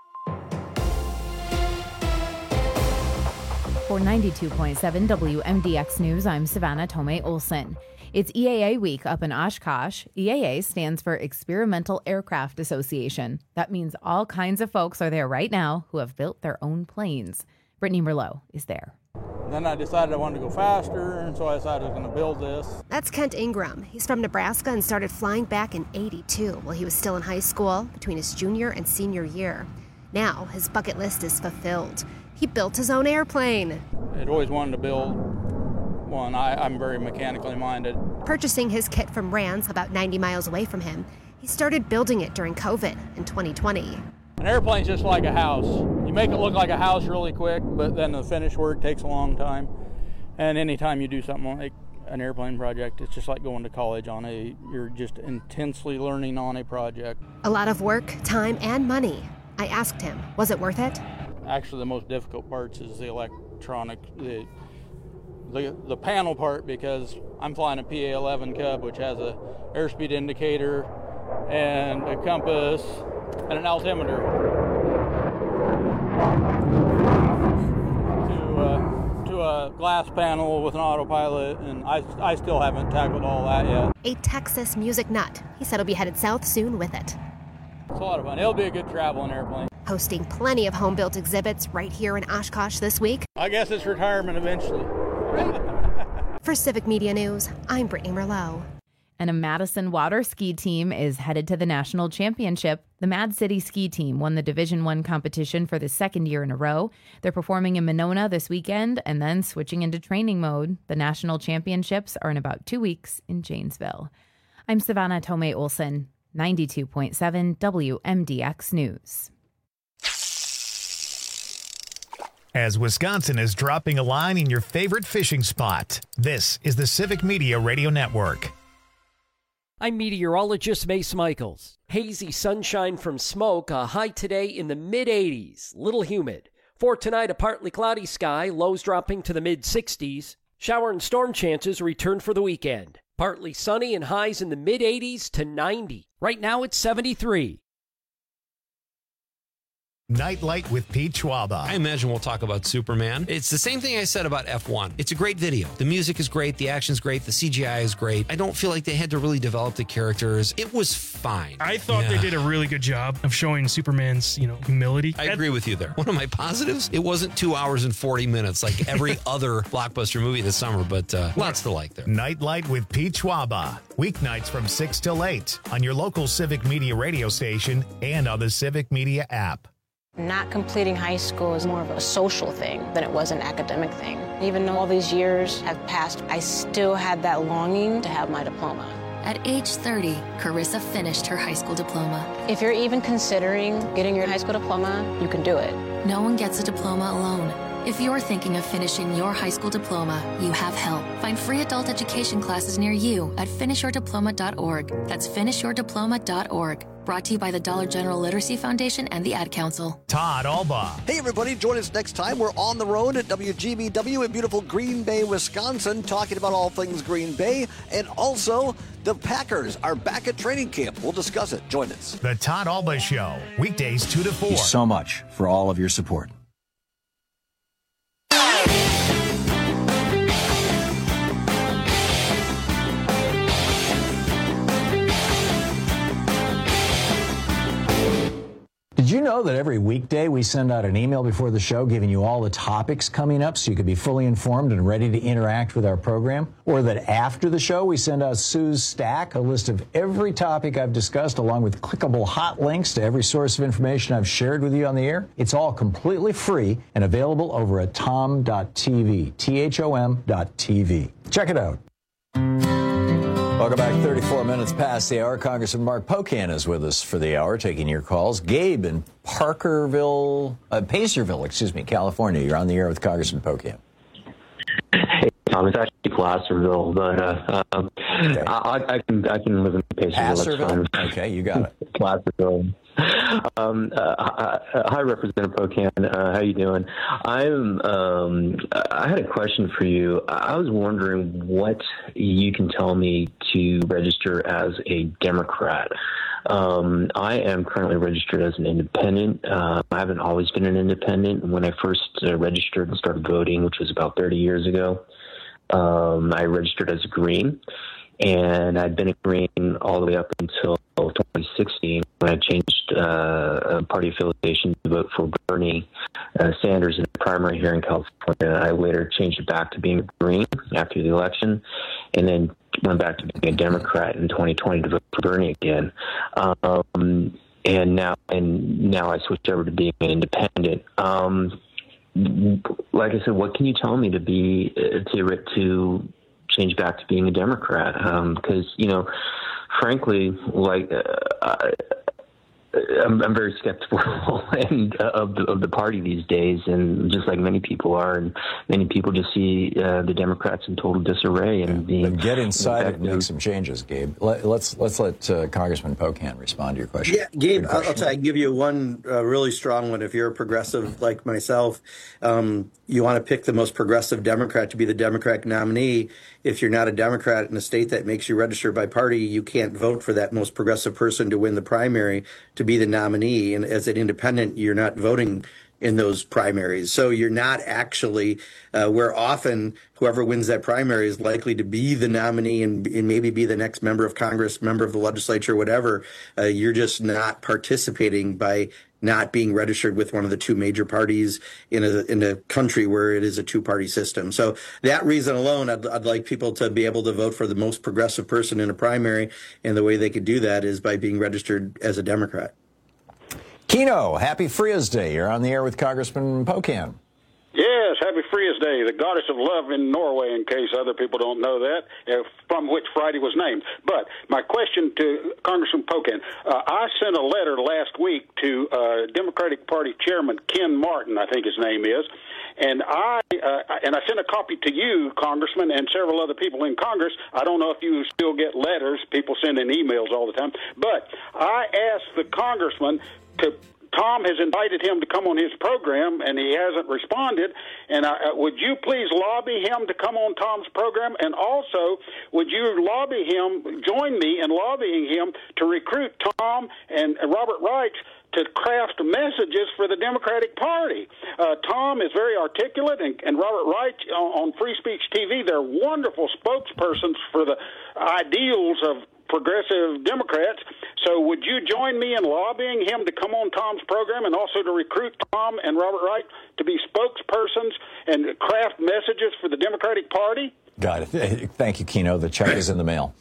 [SPEAKER 9] For ninety-two point seven W M D X News, I'm Savannah Tomei Olson. It's E A A week up in Oshkosh. E A A stands for Experimental Aircraft Association. That means all kinds of folks are there right now who have built their own planes. Brittany Merlot is there.
[SPEAKER 10] Then I decided I wanted to go faster, and so I decided I was going to build this.
[SPEAKER 11] That's Kent Ingram. He's from Nebraska and started flying back in eighty-two while he was still in high school between his junior and senior year. Now his bucket list is fulfilled. He built his own airplane.
[SPEAKER 10] I'd always wanted to build one. I, I'm very mechanically minded.
[SPEAKER 11] Purchasing his kit from Rands, about ninety miles away from him, he started building it during COVID in twenty twenty.
[SPEAKER 10] An airplane's just like a house. You make it look like a house really quick, but then the finished work takes a long time. And anytime you do something like an airplane project, it's just like going to college on a, you're just intensely learning on a project.
[SPEAKER 11] A lot of work, time, and money. I asked him, was it worth it?
[SPEAKER 10] Actually, the most difficult parts is the electronic, the the, the panel part, because I'm flying a P A eleven Cub, which has a airspeed indicator and a compass and an altimeter to uh, to a glass panel with an autopilot, and I, I still haven't tackled all that yet.
[SPEAKER 11] A Texas music nut. He said he'll be headed south soon with it.
[SPEAKER 10] It's a lot of fun. It'll be a good traveling airplane.
[SPEAKER 11] Hosting plenty of home-built exhibits right here in Oshkosh this week.
[SPEAKER 10] I guess it's retirement eventually.
[SPEAKER 11] For Civic Media News, I'm Brittany Merlot.
[SPEAKER 9] And a Madison water ski team is headed to the national championship. The Mad City ski team won the Division One competition for the second year in a row. They're performing in Monona this weekend and then switching into training mode. The national championships are in about two weeks in Janesville. I'm Savannah Tomei Olson, ninety-two point seven W M D X News.
[SPEAKER 1] As Wisconsin is dropping a line in your favorite fishing spot, this is the Civic Media Radio Network.
[SPEAKER 26] I'm meteorologist Mace Michaels. Hazy sunshine from smoke, a high today in the mid eighties, little humid. For tonight, a partly cloudy sky, lows dropping to the mid sixties. Shower and storm chances return for the weekend. Partly sunny and highs in the mid eighties to ninety. Right now it's seventy-three.
[SPEAKER 1] Nightlight with Pete Schwaba.
[SPEAKER 8] I imagine we'll talk about Superman. It's the same thing I said about F one. It's a great video. The music is great. The action's great. The C G I is great. I don't feel like they had to really develop the characters. It was fine.
[SPEAKER 27] I thought
[SPEAKER 8] yeah.
[SPEAKER 27] they did a really good job of showing Superman's, you know, humility.
[SPEAKER 8] I agree with you there. One of my positives, it wasn't two hours and forty minutes like every other blockbuster movie this summer, but uh, lots to like there.
[SPEAKER 1] Nightlight with Pete Schwaba. Weeknights from six till eight on your local Civic Media radio station and on the Civic Media app.
[SPEAKER 28] Not completing high school is more of a social thing than it was an academic thing. Even though all these years have passed, I still had that longing to have my diploma.
[SPEAKER 29] At age thirty, Carissa finished her high school diploma.
[SPEAKER 28] If you're even considering getting your high school diploma, you can do it.
[SPEAKER 29] No one gets a diploma alone. If you're thinking of finishing your high school diploma, you have help. Find free adult education classes near you at finish your diploma dot org. That's finish your diploma dot org. Brought to you by the Dollar General Literacy Foundation and the Ad Council.
[SPEAKER 1] Todd Alba.
[SPEAKER 30] Hey, everybody, join us next time. We're on the road at W G B W in beautiful Green Bay, Wisconsin, talking about all things Green Bay. And also, the Packers are back at training camp. We'll discuss it. Join us.
[SPEAKER 1] The Todd Alba Show, weekdays two to four.
[SPEAKER 20] Thank you so much for all of your support. Did you know know that every weekday we send out an email before the show giving you all the topics coming up so you can be fully informed and ready to interact with our program? Or that after the show we send out Sue's Stack, a list of every topic I've discussed along with clickable hot links to every source of information I've shared with you on the air? It's all completely free and available over at tom dot t v, T H O M dot T V. Check it out. Welcome back. thirty-four minutes past the hour. Congressman Mark Pocan is with us for the hour, taking your calls. Gabe in Parkerville, uh, Pacerville, excuse me, California. You're on the air with Congressman Pocan.
[SPEAKER 3] Hey, Tom, it's actually Placerville, but uh, um, okay. I, I can I can live in Pacerville.
[SPEAKER 20] Pacerville? Okay, you got it.
[SPEAKER 3] Placerville. Um, uh, hi, Representative Pocan. Uh, how you doing? I'm. Um, I had a question for you. I was wondering what you can tell me to register as a Democrat. Um, I am currently registered as an independent. Uh, I haven't always been an independent. When I first uh, registered and started voting, which was about thirty years ago, um, I registered as a Green. And I'd been a Green all the way up until twenty sixteen when I changed uh, party affiliation to vote for Bernie uh, Sanders in the primary here in California. I later changed it back to being a Green after the election, and then went back to being a Democrat in twenty twenty to vote for Bernie again. Um, and now, and now I switched over to being an independent. Um, like I said, what can you tell me to be uh, to to change back to being a Democrat? Because, um, you know, frankly, like, uh, I, I'm, I'm very skeptical and, uh, of, the, of the party these days, and just like many people are, and many people just see uh, the Democrats in total disarray. And being,
[SPEAKER 20] but get inside and make some changes, Gabe. Let, let's let's let uh, Congressman Pocan respond to your question.
[SPEAKER 21] Yeah, Gabe, I'll, I'll tell you, I can give you one uh, really strong one. If you're a progressive like myself, um, you want to pick the most progressive Democrat to be the Democratic nominee. If you're not a Democrat in a state that makes you register by party, you can't vote for that most progressive person to win the primary to be the nominee. And as an independent, you're not voting in those primaries. So you're not actually, uh, where often whoever wins that primary is likely to be the nominee and, and maybe be the next member of Congress, member of the legislature, whatever. Uh, you're just not participating by not being registered with one of the two major parties in a in a country where it is a two-party system. So that reason alone, I'd, I'd like people to be able to vote for the most progressive person in a primary, and the way they could do that is by being registered as a Democrat.
[SPEAKER 20] Keno, happy Frias Day. You're on the air with Congressman Pocan.
[SPEAKER 12] Yes, happy Frias Day, the goddess of love in Norway, in case other people don't know that, uh, from which Friday was named. But my question to Congressman Pocan, uh, I sent a letter last week to uh, Democratic Party Chairman Ken Martin, I think his name is, and I uh, and I sent a copy to you, Congressman, and several other people in Congress. I don't know if you still get letters. People send in emails all the time. But I asked the congressman to Tom has invited him to come on his program, and he hasn't responded. And I, uh, would you please lobby him to come on Tom's program? And also, would you lobby him, join me in lobbying him to recruit Tom and Robert Reich to craft messages for the Democratic Party? Uh, Tom is very articulate, and, and Robert Reich on, on Free Speech T V, they're wonderful spokespersons for the ideals of progressive Democrats. So would you join me in lobbying him to come on Tom's program, and also to recruit Tom and Robert Wright to be spokespersons and craft messages for the Democratic Party?
[SPEAKER 20] Got it. Thank you, Keno. The check is in the mail.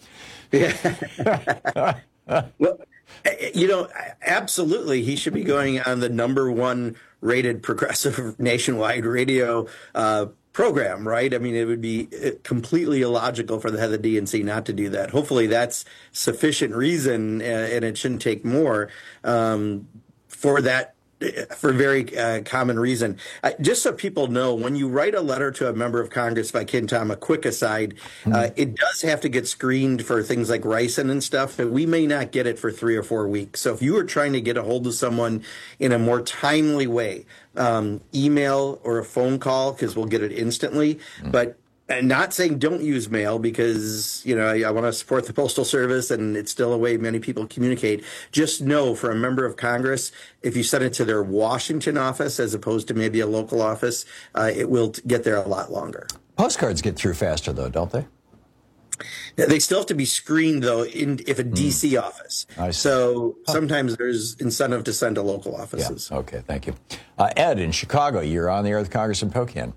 [SPEAKER 21] Yeah. Well, you know, absolutely, he should be going on the number one rated progressive nationwide radio uh program, right? I mean, it would be completely illogical for the head of the D N C not to do that. Hopefully that's sufficient reason, uh, and it shouldn't take more um, for that, for a very uh, common reason. Uh, just so people know, when you write a letter to a member of Congress, if I can, Tom, a quick aside, uh, it does have to get screened for things like ricin and stuff, and we may not get it for three or four weeks. So if you are trying to get a hold of someone in a more timely way, um, email or a phone call, because we'll get it instantly, mm. but and not saying don't use mail, because, you know, I, I want to support the Postal Service, and it's still a way many people communicate. Just know, for a member of Congress, if you send it to their Washington office as opposed to maybe a local office, uh, it will t- get there a lot longer.
[SPEAKER 20] Postcards get through faster, though, don't they?
[SPEAKER 21] They still have to be screened, though, in if a D C mm. office. So sometimes there's incentive to send to local offices.
[SPEAKER 20] Yeah. Okay, thank you. Uh, Ed, in Chicago, you're on the air with Congressman Pocan.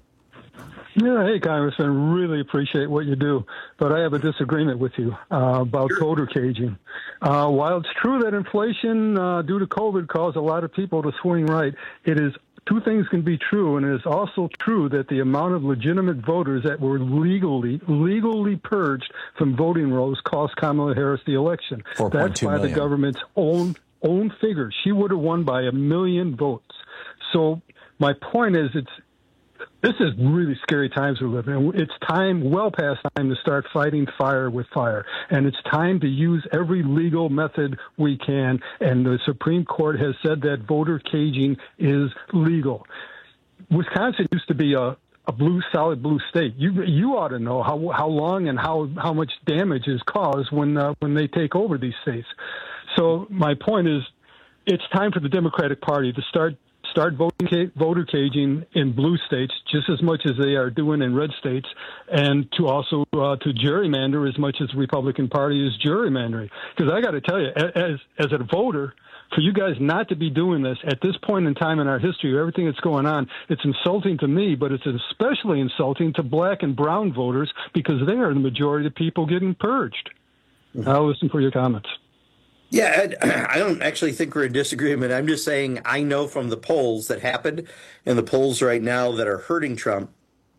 [SPEAKER 13] Yeah, hey, Congressman, really appreciate what you do, but I have a disagreement with you uh, about sure. voter caging. Uh, while it's true that inflation uh, due to COVID caused a lot of people to swing right, it is two things can be true, and it is also true that the amount of legitimate voters that were legally legally purged from voting rolls cost Kamala Harris the election. That's by million. the government's own own figures. She would have won by a million votes. So my point is, it's this is really scary times we live in. It's time, well past time, to start fighting fire with fire. And it's time to use every legal method we can. And the Supreme Court has said that voter caging is legal. Wisconsin used to be a, a blue, solid blue state. You you ought to know how how long and how, how much damage is caused when uh, when they take over these states. So my point is, it's time for the Democratic Party to start Start voting, voter caging in blue states just as much as they are doing in red states, and to also uh, to gerrymander as much as the Republican Party is gerrymandering. Because I got to tell you, as as a voter, for you guys not to be doing this at this point in time in our history, everything that's going on, it's insulting to me, but it's especially insulting to black and brown voters because they are the majority of people getting purged. Mm-hmm. I'll listen for your comments.
[SPEAKER 21] Yeah, Ed, I don't actually think we're in disagreement. I'm just saying I know from the polls that happened and the polls right now that are hurting Trump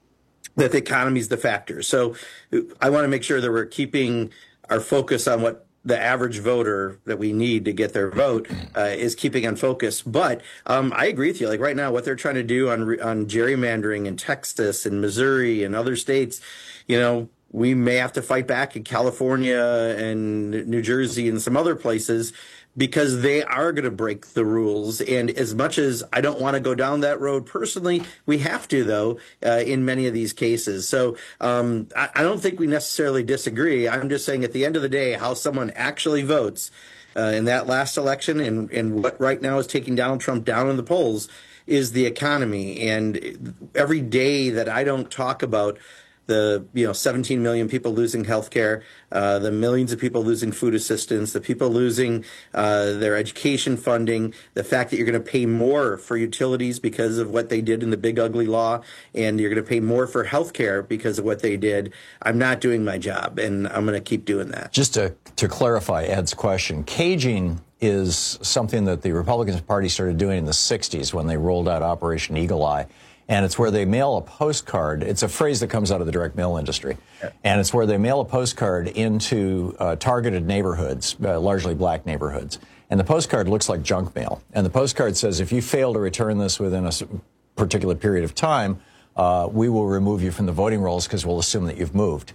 [SPEAKER 21] that the economy is the factor. So I want to make sure that we're keeping our focus on what the average voter that we need to get their vote uh, is keeping on focus. But um, I agree with you. Like right now, what they're trying to do on on gerrymandering in Texas and Missouri and other states, you know, we may have to fight back in California and New Jersey and some other places because they are going to break the rules. And as much as I don't want to go down that road personally, we have to, though, uh, in many of these cases. So um, I, I don't think we necessarily disagree. I'm just saying at the end of the day, how someone actually votes uh, in that last election and, and what right now is taking Donald Trump down in the polls is the economy. And every day that I don't talk about the you know seventeen million people losing health care, uh, the millions of people losing food assistance, the people losing uh, their education funding, the fact that you're going to pay more for utilities because of what they did in the big ugly law, and you're going to pay more for health care because of what they did. I'm not doing my job, and I'm going to keep doing that.
[SPEAKER 20] Just to, to clarify Ed's question, caging is something that the Republican Party started doing in the sixties when they rolled out Operation Eagle Eye. And it's where they mail a postcard. It's a phrase that comes out of the direct mail industry. Yeah. And it's where they mail a postcard into uh, targeted neighborhoods, uh, largely black neighborhoods. And the postcard looks like junk mail. And the postcard says, if you fail to return this within a particular period of time, uh, we will remove you from the voting rolls because we'll assume that you've moved.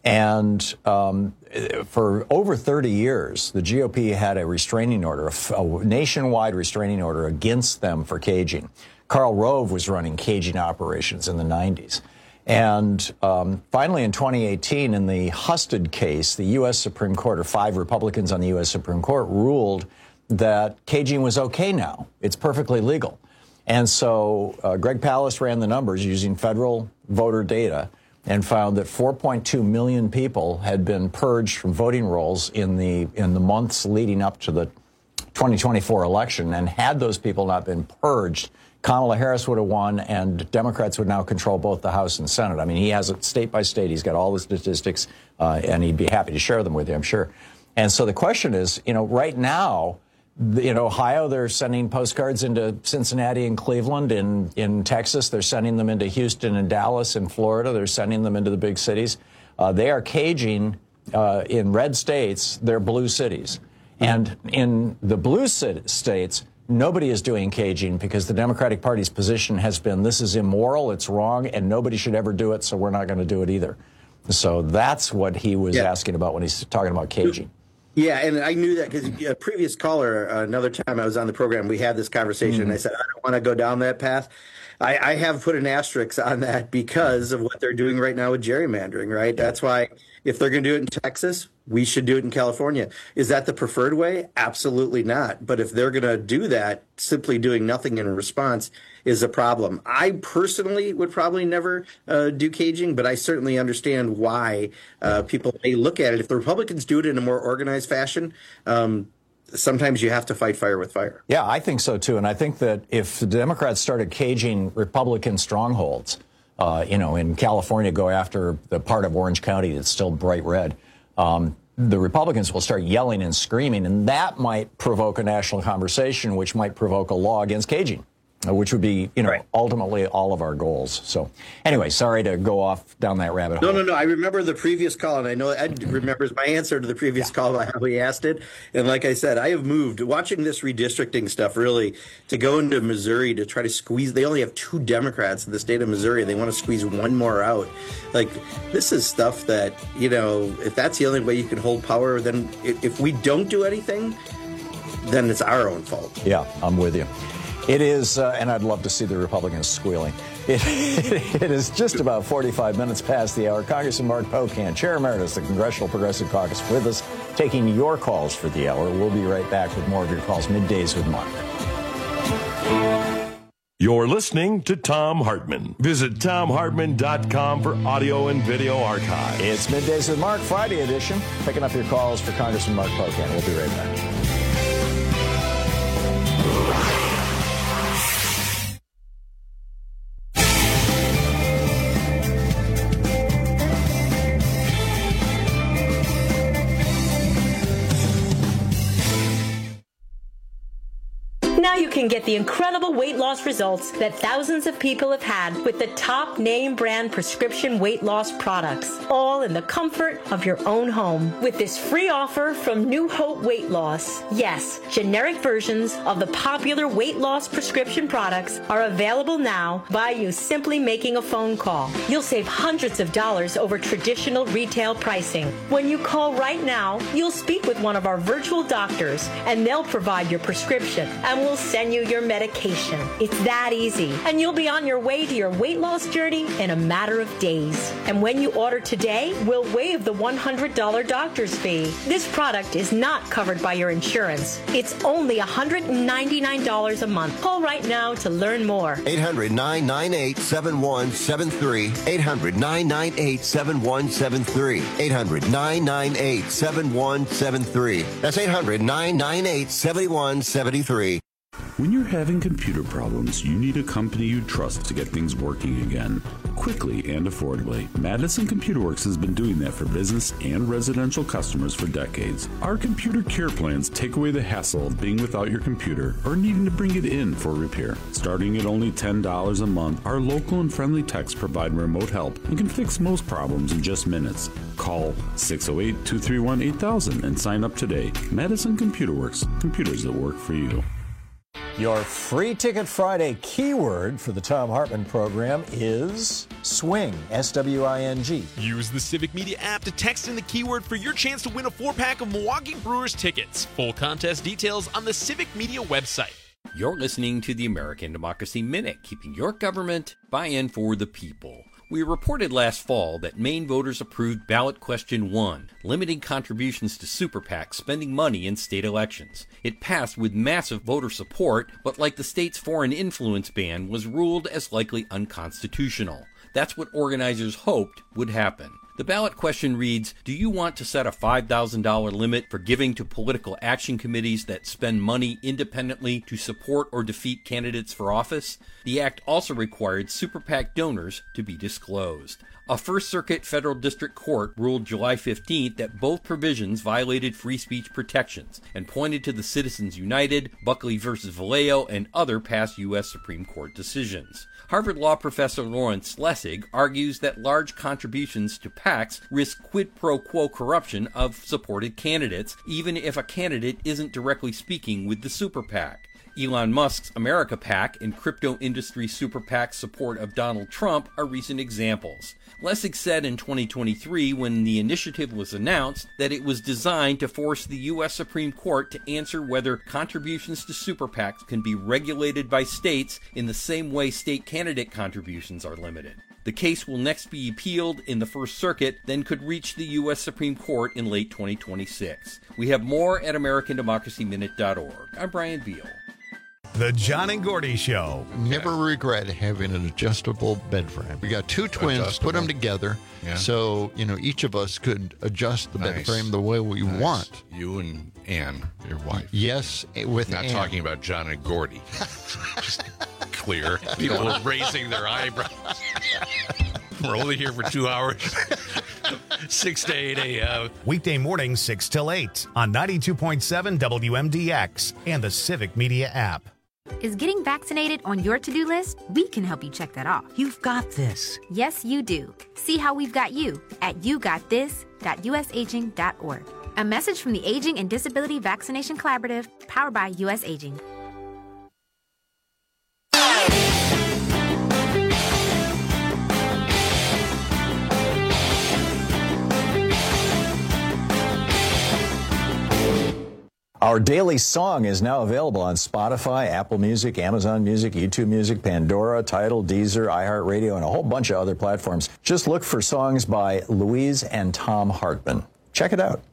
[SPEAKER 20] And um, for over thirty years, the G O P had a restraining order, a, a nationwide restraining order against them for caging. Karl Rove was running caging operations in the nineties. And um, finally, in twenty eighteen, in the Husted case, the U S Supreme Court, or five Republicans on the U S Supreme Court, ruled that caging was okay now. It's perfectly legal. And so uh, Greg Palast ran the numbers using federal voter data and found that four point two million people had been purged from voting rolls in the in the months leading up to the twenty twenty-four election. And had those people not been purged, Kamala Harris would have won, and Democrats would now control both the House and Senate. I mean, he has it state by state. He's got all the statistics, uh, and he'd be happy to share them with you, I'm sure. And so the question is, you know, right now, in Ohio, they're sending postcards into Cincinnati and Cleveland. In, in Texas, they're sending them into Houston and Dallas. In Florida, they're sending them into the big cities. Uh, they are caging, uh, in red states, their blue cities. And in the blue states, nobody is doing caging because the Democratic Party's position has been this is immoral, it's wrong, and nobody should ever do it, so we're not going to do it either. So that's what he was yeah. asking about when he's talking about caging.
[SPEAKER 21] Yeah, and I knew that because a previous caller, uh, another time I was on the program, we had this conversation, mm-hmm. and I said, I don't want to go down that path. I, I have put an asterisk on that because of what they're doing right now with gerrymandering, right? That's why If they're going to do it in Texas, we should do it in California. Is that the preferred way? Absolutely not. But if they're going to do that, simply doing nothing in response is a problem. I personally would probably never uh, do caging, but I certainly understand why uh, people may look at it. If the Republicans do it in a more organized fashion, um, sometimes you have to fight fire with fire.
[SPEAKER 20] Yeah, I think so, too. And I think that if the Democrats started caging Republican strongholds, uh, you know, in California, go after the part of Orange County that's still bright red, um, the Republicans will start yelling and screaming, and that might provoke a national conversation, which might provoke a law against caging, which would be, you know, right. ultimately all of our goals. So anyway, sorry to go off down that rabbit hole.
[SPEAKER 21] No, no, no. I remember the previous call, and I know Ed remembers my answer to the previous yeah. call, how he asked it. And like I said, I have moved, watching this redistricting stuff, really, to go into Missouri to try to squeeze. They only have two Democrats in the state of Missouri. They want to squeeze one more out. Like, this is stuff that, you know, if that's the only way you can hold power, then if we don't do anything, then it's our own fault.
[SPEAKER 20] Yeah, I'm with you. It is, uh, and I'd love to see the Republicans squealing. It, it is just about forty-five minutes past the hour. Congressman Mark Pocan, Chair Emeritus of the Congressional Progressive Caucus, with us, taking your calls for the hour. We'll be right back with more of your calls, Middays with Mark.
[SPEAKER 19] You're listening to Thom Hartmann. Visit Thom Hartmann dot com for audio and video archive.
[SPEAKER 20] It's Middays with Mark, Friday edition. Picking up your calls for Congressman Mark Pocan. We'll be right back.
[SPEAKER 2] Now you can get the incredible weight loss results that thousands of people have had with the top name brand prescription weight loss products, all in the comfort of your own home. With this free offer from New Hope Weight Loss, yes, generic versions of the popular weight loss prescription products are available now by you simply making a phone call. You'll save hundreds of dollars over traditional retail pricing. When you call right now, you'll speak with one of our virtual doctors, and they'll provide your prescription and will send you your medication. It's that easy, and you'll be on your way to your weight loss journey in a matter of days. And when you order today, we'll waive the one hundred dollars doctor's fee. This product is not covered by your insurance. It's only one hundred ninety-nine dollars a month. Call right now to learn more.
[SPEAKER 7] eight hundred, nine nine eight, seven one seven three. eight hundred, nine nine eight, seven one seven three. eight hundred, nine nine eight, seven one seven three. That's eight hundred, nine nine eight, seven one seven three.
[SPEAKER 14] When you're having computer problems, you need a company you trust to get things working again, quickly and affordably. Madison Computer Works has been doing that for business and residential customers for decades. Our computer care plans take away the hassle of being without your computer or needing to bring it in for repair. Starting at only ten dollars a month, our local and friendly techs provide remote help and can fix most problems in just minutes. Call six oh eight, two three one, eight thousand and sign up today. Madison Computer Works, computers that work for you.
[SPEAKER 20] Your Free Ticket Friday keyword for the Thom Hartmann program is swing, S W I N G.
[SPEAKER 15] Use the Civic Media app to text in the keyword for your chance to win a four-pack of Milwaukee Brewers tickets. Full contest details on the Civic Media website.
[SPEAKER 8] You're listening to the American Democracy Minute, keeping your government by and for the people. We reported last fall that Maine voters approved ballot question one, limiting contributions to super PACs spending money in state elections. It passed with massive voter support, but like the state's foreign influence ban, was ruled as likely unconstitutional. That's what organizers hoped would happen. The ballot question reads, do you want to set a five thousand dollars limit for giving to political action committees that spend money independently to support or defeat candidates for office? The act also required super PAC donors to be disclosed. A First Circuit Federal District Court ruled July fifteenth that both provisions violated free speech protections and pointed to the Citizens United, Buckley versus Vallejo, and other past U S Supreme Court decisions. Harvard Law professor Lawrence Lessig argues that large contributions to PACs risk quid pro quo corruption of supported candidates, even if a candidate isn't directly speaking with the super PAC. Elon Musk's America PAC and crypto industry super PAC's support of Donald Trump are recent examples. Lessig said in twenty twenty-three, when the initiative was announced, that it was designed to force the U S Supreme Court to answer whether contributions to super PACs can be regulated by states in the same way state candidate contributions are limited. The case will next be appealed in the First Circuit, then could reach the U S Supreme Court in late twenty twenty-six. We have more at American Democracy Minute dot org. I'm Brian Veal.
[SPEAKER 1] The John and Gordy Show.
[SPEAKER 4] Never regret having an adjustable bed frame. We got two twins,
[SPEAKER 5] Adjustable.
[SPEAKER 4] put them together,
[SPEAKER 5] Yeah.
[SPEAKER 4] so you know each of us could adjust the bed
[SPEAKER 5] Nice.
[SPEAKER 4] frame the way we
[SPEAKER 5] Nice.
[SPEAKER 4] want.
[SPEAKER 5] You and Ann, your wife.
[SPEAKER 4] Yes, with
[SPEAKER 5] Not
[SPEAKER 4] Ann.
[SPEAKER 5] talking about John and Gordy. Just clear. People are raising their eyebrows. We're only here for two hours. six to eight a.m.
[SPEAKER 1] Weekday mornings, six till eight on ninety-two point seven W M D X and the Civic Media app.
[SPEAKER 6] Is getting vaccinated on your to-do list? We can help you check that off. You've got this. Yes, you do. See how we've got you at you got this dot U S aging dot org. A message from the Aging and Disability Vaccination Collaborative, powered by U S Aging.
[SPEAKER 20] Our daily song is now available on Spotify, Apple Music, Amazon Music, YouTube Music, Pandora, Tidal, Deezer, iHeartRadio, and a whole bunch of other platforms. Just look for songs by Louise and Tom Hartman. Check it out.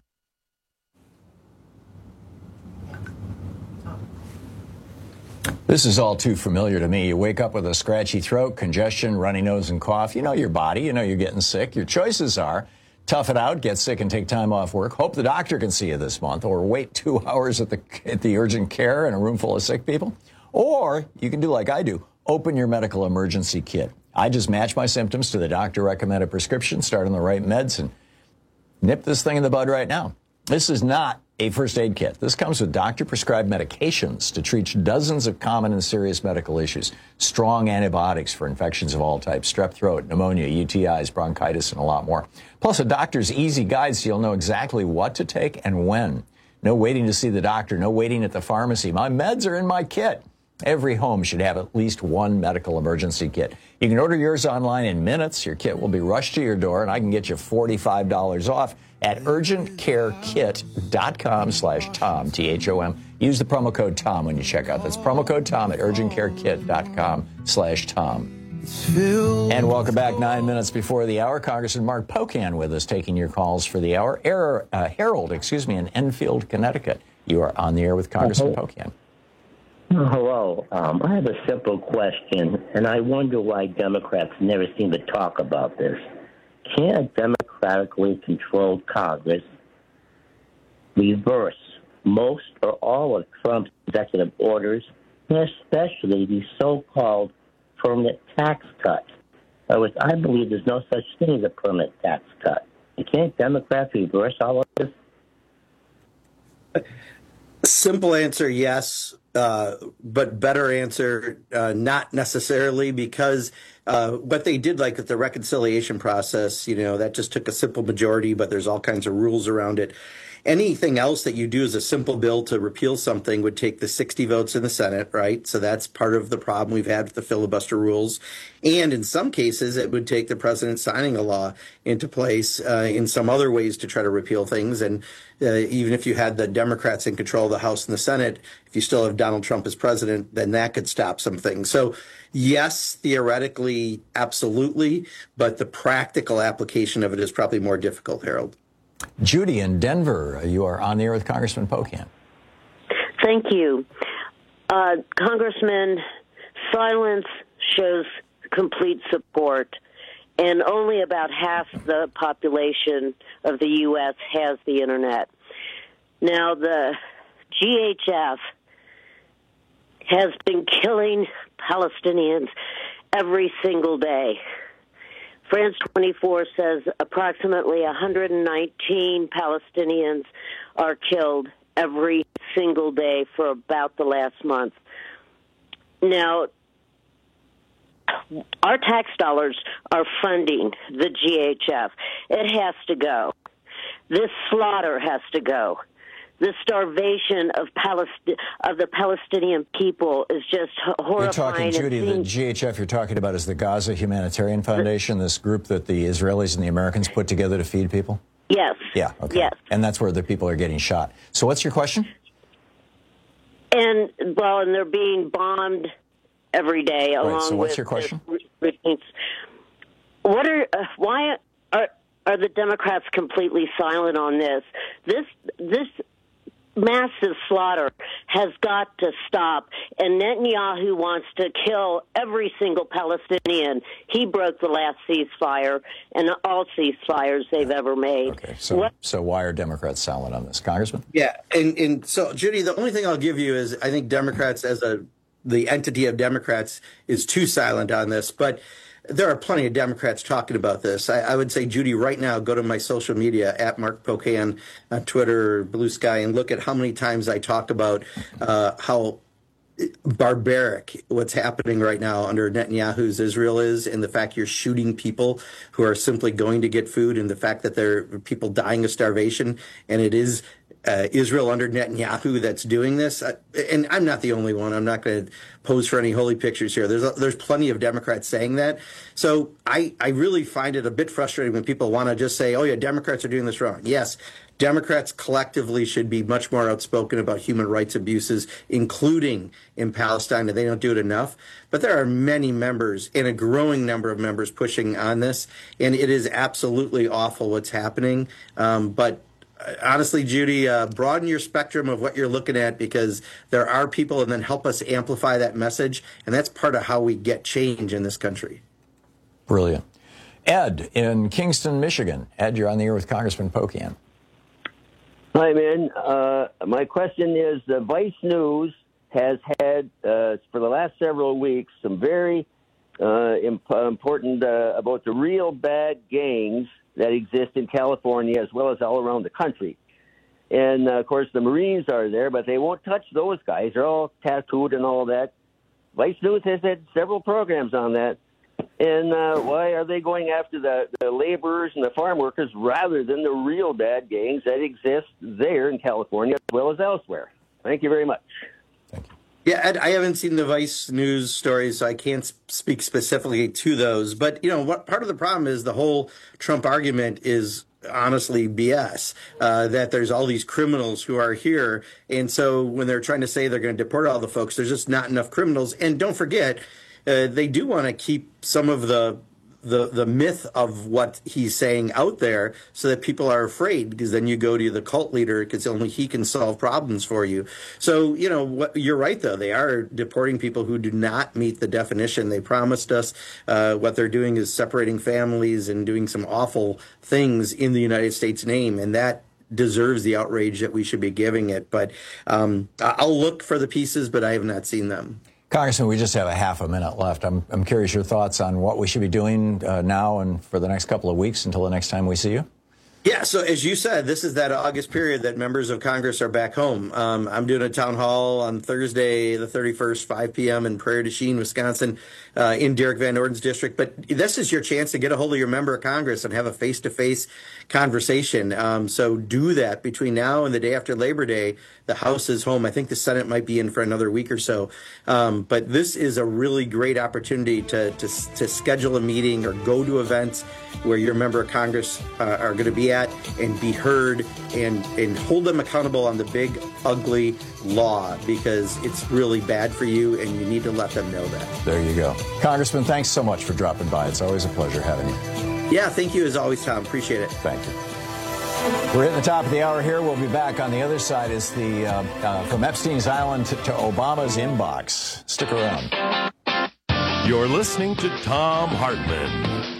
[SPEAKER 20] This is all too familiar to me. You wake up with a scratchy throat, congestion, runny nose, and cough. You know your body. You know you're getting sick. Your choices are tough it out, get sick, and take time off work. Hope the doctor can see you this month, or wait two hours at the at the urgent care in a room full of sick people. Or you can do like I do, open your medical emergency kit. I just match my symptoms to the doctor-recommended prescription, start on the right meds, and nip this thing in the bud right now. This is not a first aid kit. This comes with doctor-prescribed medications to treat dozens of common and serious medical issues. Strong antibiotics for infections of all types, strep throat, pneumonia, U T Is, bronchitis, and a lot more. Plus a doctor's easy guide so you'll know exactly what to take and when. No waiting to see the doctor, no waiting at the pharmacy. My meds are in my kit. Every home should have at least one medical emergency kit. You can order yours online in minutes. Your kit will be rushed to your door, and I can get you forty-five dollars off at urgent care kit dot com slash Tom, T H O M. Use the promo code Tom when you check out. That's promo code Tom at urgent care kit dot com slash Tom. And welcome back. Nine minutes before the hour, Congressman Mark Pocan with us, taking your calls for the hour. Air, uh, Harold, excuse me, in Enfield, Connecticut. You are on the air with Congressman
[SPEAKER 16] Uh-huh.
[SPEAKER 20] Pocan.
[SPEAKER 16] Hello. Um, I have a simple question, and I wonder why Democrats never seem to talk about this. Can a democratically controlled Congress reverse most or all of Trump's executive orders, and especially the so-called permanent tax cut? In other words, I believe there's no such thing as a permanent tax cut. And can't Democrats reverse all of this?
[SPEAKER 21] Simple answer, yes. Uh, but better answer, uh, not necessarily, because uh, what they did, like with the reconciliation process, you know, that just took a simple majority, but there's all kinds of rules around it. Anything else that you do as a simple bill to repeal something would take the sixty votes in the Senate, right? So that's part of the problem we've had with the filibuster rules. And in some cases, it would take the president signing a law into place uh, in some other ways to try to repeal things. And uh, even if you had the Democrats in control of the House and the Senate, if you still have Donald Trump as president, then that could stop some things. So yes, theoretically, absolutely, but the practical application of it is probably more difficult, Harold.
[SPEAKER 20] Judy in Denver, you are on the air with Congressman Pocan.
[SPEAKER 17] Thank you. Uh, Congressman, silence shows complete support, and only about half the population of the U S has the Internet. Now, the G H F has been killing Palestinians every single day. France twenty-four says approximately one hundred nineteen Palestinians are killed every single day for about the last month. Now, our tax dollars are funding the G H F. It has to go. This slaughter has to go. The starvation of Palest- of the Palestinian people is just horrifying.
[SPEAKER 20] You're talking, Judy, the G H F you're talking about is the Gaza Humanitarian Foundation, this group that the Israelis and the Americans put together to feed people?
[SPEAKER 17] Yes.
[SPEAKER 20] Yeah, okay.
[SPEAKER 17] Yes.
[SPEAKER 20] And that's where the people are getting shot. So what's your question?
[SPEAKER 17] And, well, and they're being bombed every day along
[SPEAKER 20] right, so what's
[SPEAKER 17] with
[SPEAKER 20] your question?
[SPEAKER 17] The, what are uh, why are are the Democrats completely silent on this? This this massive slaughter has got to stop, and Netanyahu wants to kill every single Palestinian. He broke the last ceasefire and all ceasefires they've ever made.
[SPEAKER 20] Okay, so what? so why are Democrats silent on this, Congressman?
[SPEAKER 21] Yeah, and and so Judy, the only thing I'll give you is I think Democrats as a the entity of Democrats is too silent on this, but there are plenty of Democrats talking about this. I, I would say, Judy, right now, go to my social media, at Mark Pocan on Twitter or Blue Sky, and look at how many times I talk about uh, how barbaric what's happening right now under Netanyahu's Israel is, and the fact you're shooting people who are simply going to get food, and the fact that there are people dying of starvation, and it is Uh, Israel under Netanyahu that's doing this. Uh, and I'm not the only one. I'm not going to pose for any holy pictures here. There's a, there's plenty of Democrats saying that. So I, I really find it a bit frustrating when people want to just say, oh, yeah, Democrats are doing this wrong. Yes, Democrats collectively should be much more outspoken about human rights abuses, including in Palestine, and they don't do it enough. But there are many members, and a growing number of members, pushing on this, and it is absolutely awful what's happening. Um, but honestly, Judy, uh, broaden your spectrum of what you're looking at, because there are people, and then help us amplify that message. And that's part of how we get change in this country.
[SPEAKER 20] Brilliant. Ed in Kingston, Michigan. Ed, you're on the air with Congressman Pocan.
[SPEAKER 9] Hi, man. Uh, my question is, uh, Vice News has had, uh, for the last several weeks, some very uh, imp- important uh, about the real bad gangs that exist in California as well as all around the country. And, uh, of course, the Marines are there, but they won't touch those guys. They're all tattooed and all that. Vice News has had several programs on that. And uh, why are they going after the, the laborers and the farm workers rather than the real bad gangs that exist there in California as well as elsewhere? Thank you very much.
[SPEAKER 21] Yeah, Ed, I haven't seen the Vice News stories, so I can't speak specifically to those. But, you know, what part of the problem is the whole Trump argument is honestly B S, uh, that there's all these criminals who are here. And so when they're trying to say they're going to deport all the folks, there's just not enough criminals. And don't forget, uh, they do want to keep some of the the the myth of what he's saying out there so that people are afraid, because then you go to the cult leader because only he can solve problems for you. So, you know, what, you're right, though. They are deporting people who do not meet the definition they promised us. Uh, what they're doing is separating families and doing some awful things in the United States name, and that deserves the outrage that we should be giving it. But um, I'll look for the pieces, but I have not seen them.
[SPEAKER 20] Congressman, we just have a half a minute left. I'm, I'm curious your thoughts on what we should be doing uh, now and for the next couple of weeks until the next time we see you.
[SPEAKER 21] Yeah, so as you said, this is that August period that members of Congress are back home. Um, I'm doing a town hall on Thursday, the thirty-first, five p.m. in Prairie du Chien, Wisconsin, uh, in Derek Van Orden's district. But this is your chance to get a hold of your member of Congress and have a face-to-face conversation. Um, so do that between now and the day after Labor Day. The House is home. I think the Senate might be in for another week or so. Um, but this is a really great opportunity to, to, to schedule a meeting or go to events where your member of Congress uh, are going to be at and be heard, and, and hold them accountable on the big, ugly law, because it's really bad for you and you need to let them know that.
[SPEAKER 20] There you go. Congressman, thanks so much for dropping by. It's always a pleasure having you.
[SPEAKER 21] Yeah, thank you as always, Tom. Appreciate it.
[SPEAKER 20] Thank you. We're hitting the top of the hour here. We'll be back on the other side as the uh, uh, from Epstein's Island to, to Obama's inbox. Stick around.
[SPEAKER 19] You're listening to Thom Hartmann.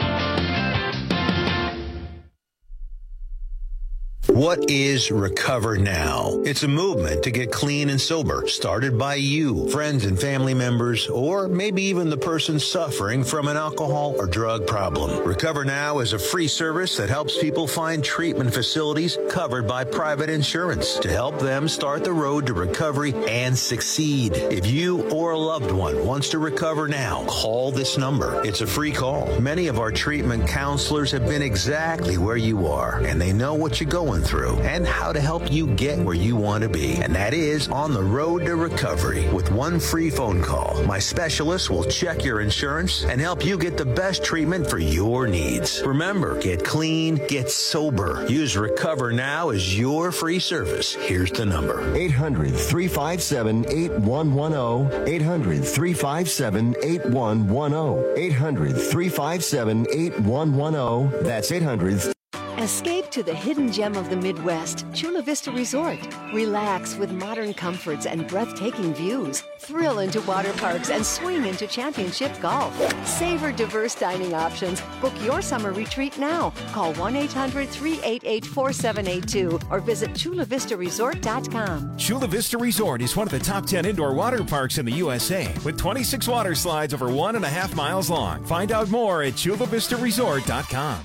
[SPEAKER 10] What is Recover Now? It's a movement to get clean and sober, started by you, friends and family members, or maybe even the person suffering from an alcohol or drug problem. Recover Now is a free service that helps people find treatment facilities covered by private insurance to help them start the road to recovery and succeed. If you or a loved one wants to recover now, call this number. It's a free call. Many of our treatment counselors have been exactly where you are, and they know what you're going going through and how to help you get where you want to be. And that is on the road to recovery. With one free phone call, my specialist will check your insurance and help you get the best treatment for your needs. Remember, get clean, get sober. Use Recover Now as your free service. Here's the number.
[SPEAKER 7] eight hundred, three five seven, eight one one zero. eight hundred, three five seven, eight one one zero. eight hundred, three five seven, eight one one zero. That's eight hundred.
[SPEAKER 11] Escape to the hidden gem of the Midwest, Chula Vista Resort. Relax with modern comforts and breathtaking views. Thrill into water parks and swing into championship golf. Savor diverse dining options. Book your summer retreat now. Call one eight hundred, three eight eight, four seven eight two or visit chula vista resort dot com.
[SPEAKER 18] Chula Vista Resort is one of the top ten indoor water parks in the U S A with twenty-six water slides over one and a half miles long. Find out more at chula vista resort dot com.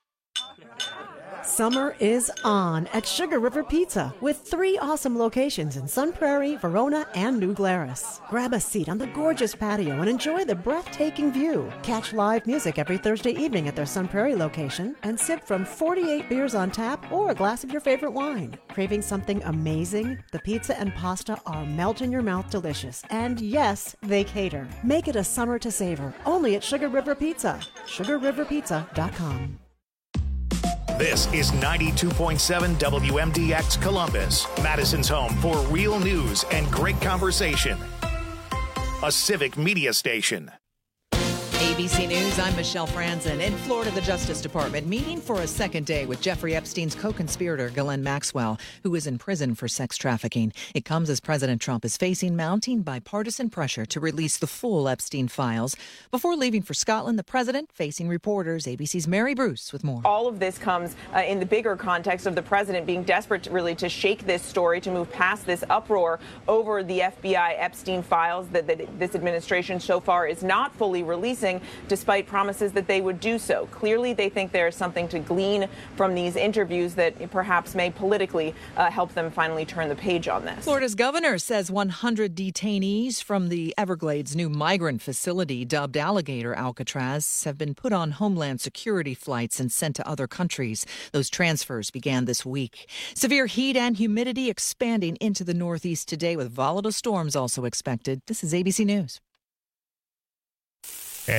[SPEAKER 22] Summer is on at Sugar River Pizza with three awesome locations in Sun Prairie, Verona, and New Glarus. Grab a seat on the gorgeous patio and enjoy the breathtaking view. Catch live music every Thursday evening at their Sun Prairie location and sip from forty-eight beers on tap or a glass of your favorite wine. Craving something amazing? The pizza and pasta are melt-in-your-mouth delicious. And yes, they cater. Make it a summer to savor, only at Sugar River Pizza. sugar river pizza dot com.
[SPEAKER 1] This is ninety-two point seven W M D X Columbus, Madison's home for real news and great conversation. A civic media station.
[SPEAKER 23] A B C News, I'm Michelle Franzen. In Florida, the Justice Department meeting for a second day with Jeffrey Epstein's co-conspirator, Ghislaine Maxwell, who is in prison for sex trafficking. It comes as President Trump is facing mounting bipartisan pressure to release the full Epstein files. Before leaving for Scotland, the president facing reporters. A B C's Mary Bruce with more.
[SPEAKER 24] All of this comes uh, in the bigger context of the president being desperate to, really to shake this story, to move past this uproar over the F B I Epstein files that, that this administration so far is not fully releasing, despite promises that they would do so. Clearly, they think there is something to glean from these interviews that perhaps may politically uh, help them finally turn the page on this.
[SPEAKER 23] Florida's governor says one hundred detainees from the Everglades' new migrant facility, dubbed Alligator Alcatraz, have been put on Homeland Security flights and sent to other countries. Those transfers began this week. Severe heat and humidity expanding into the Northeast today, with volatile storms also expected. This is A B C News.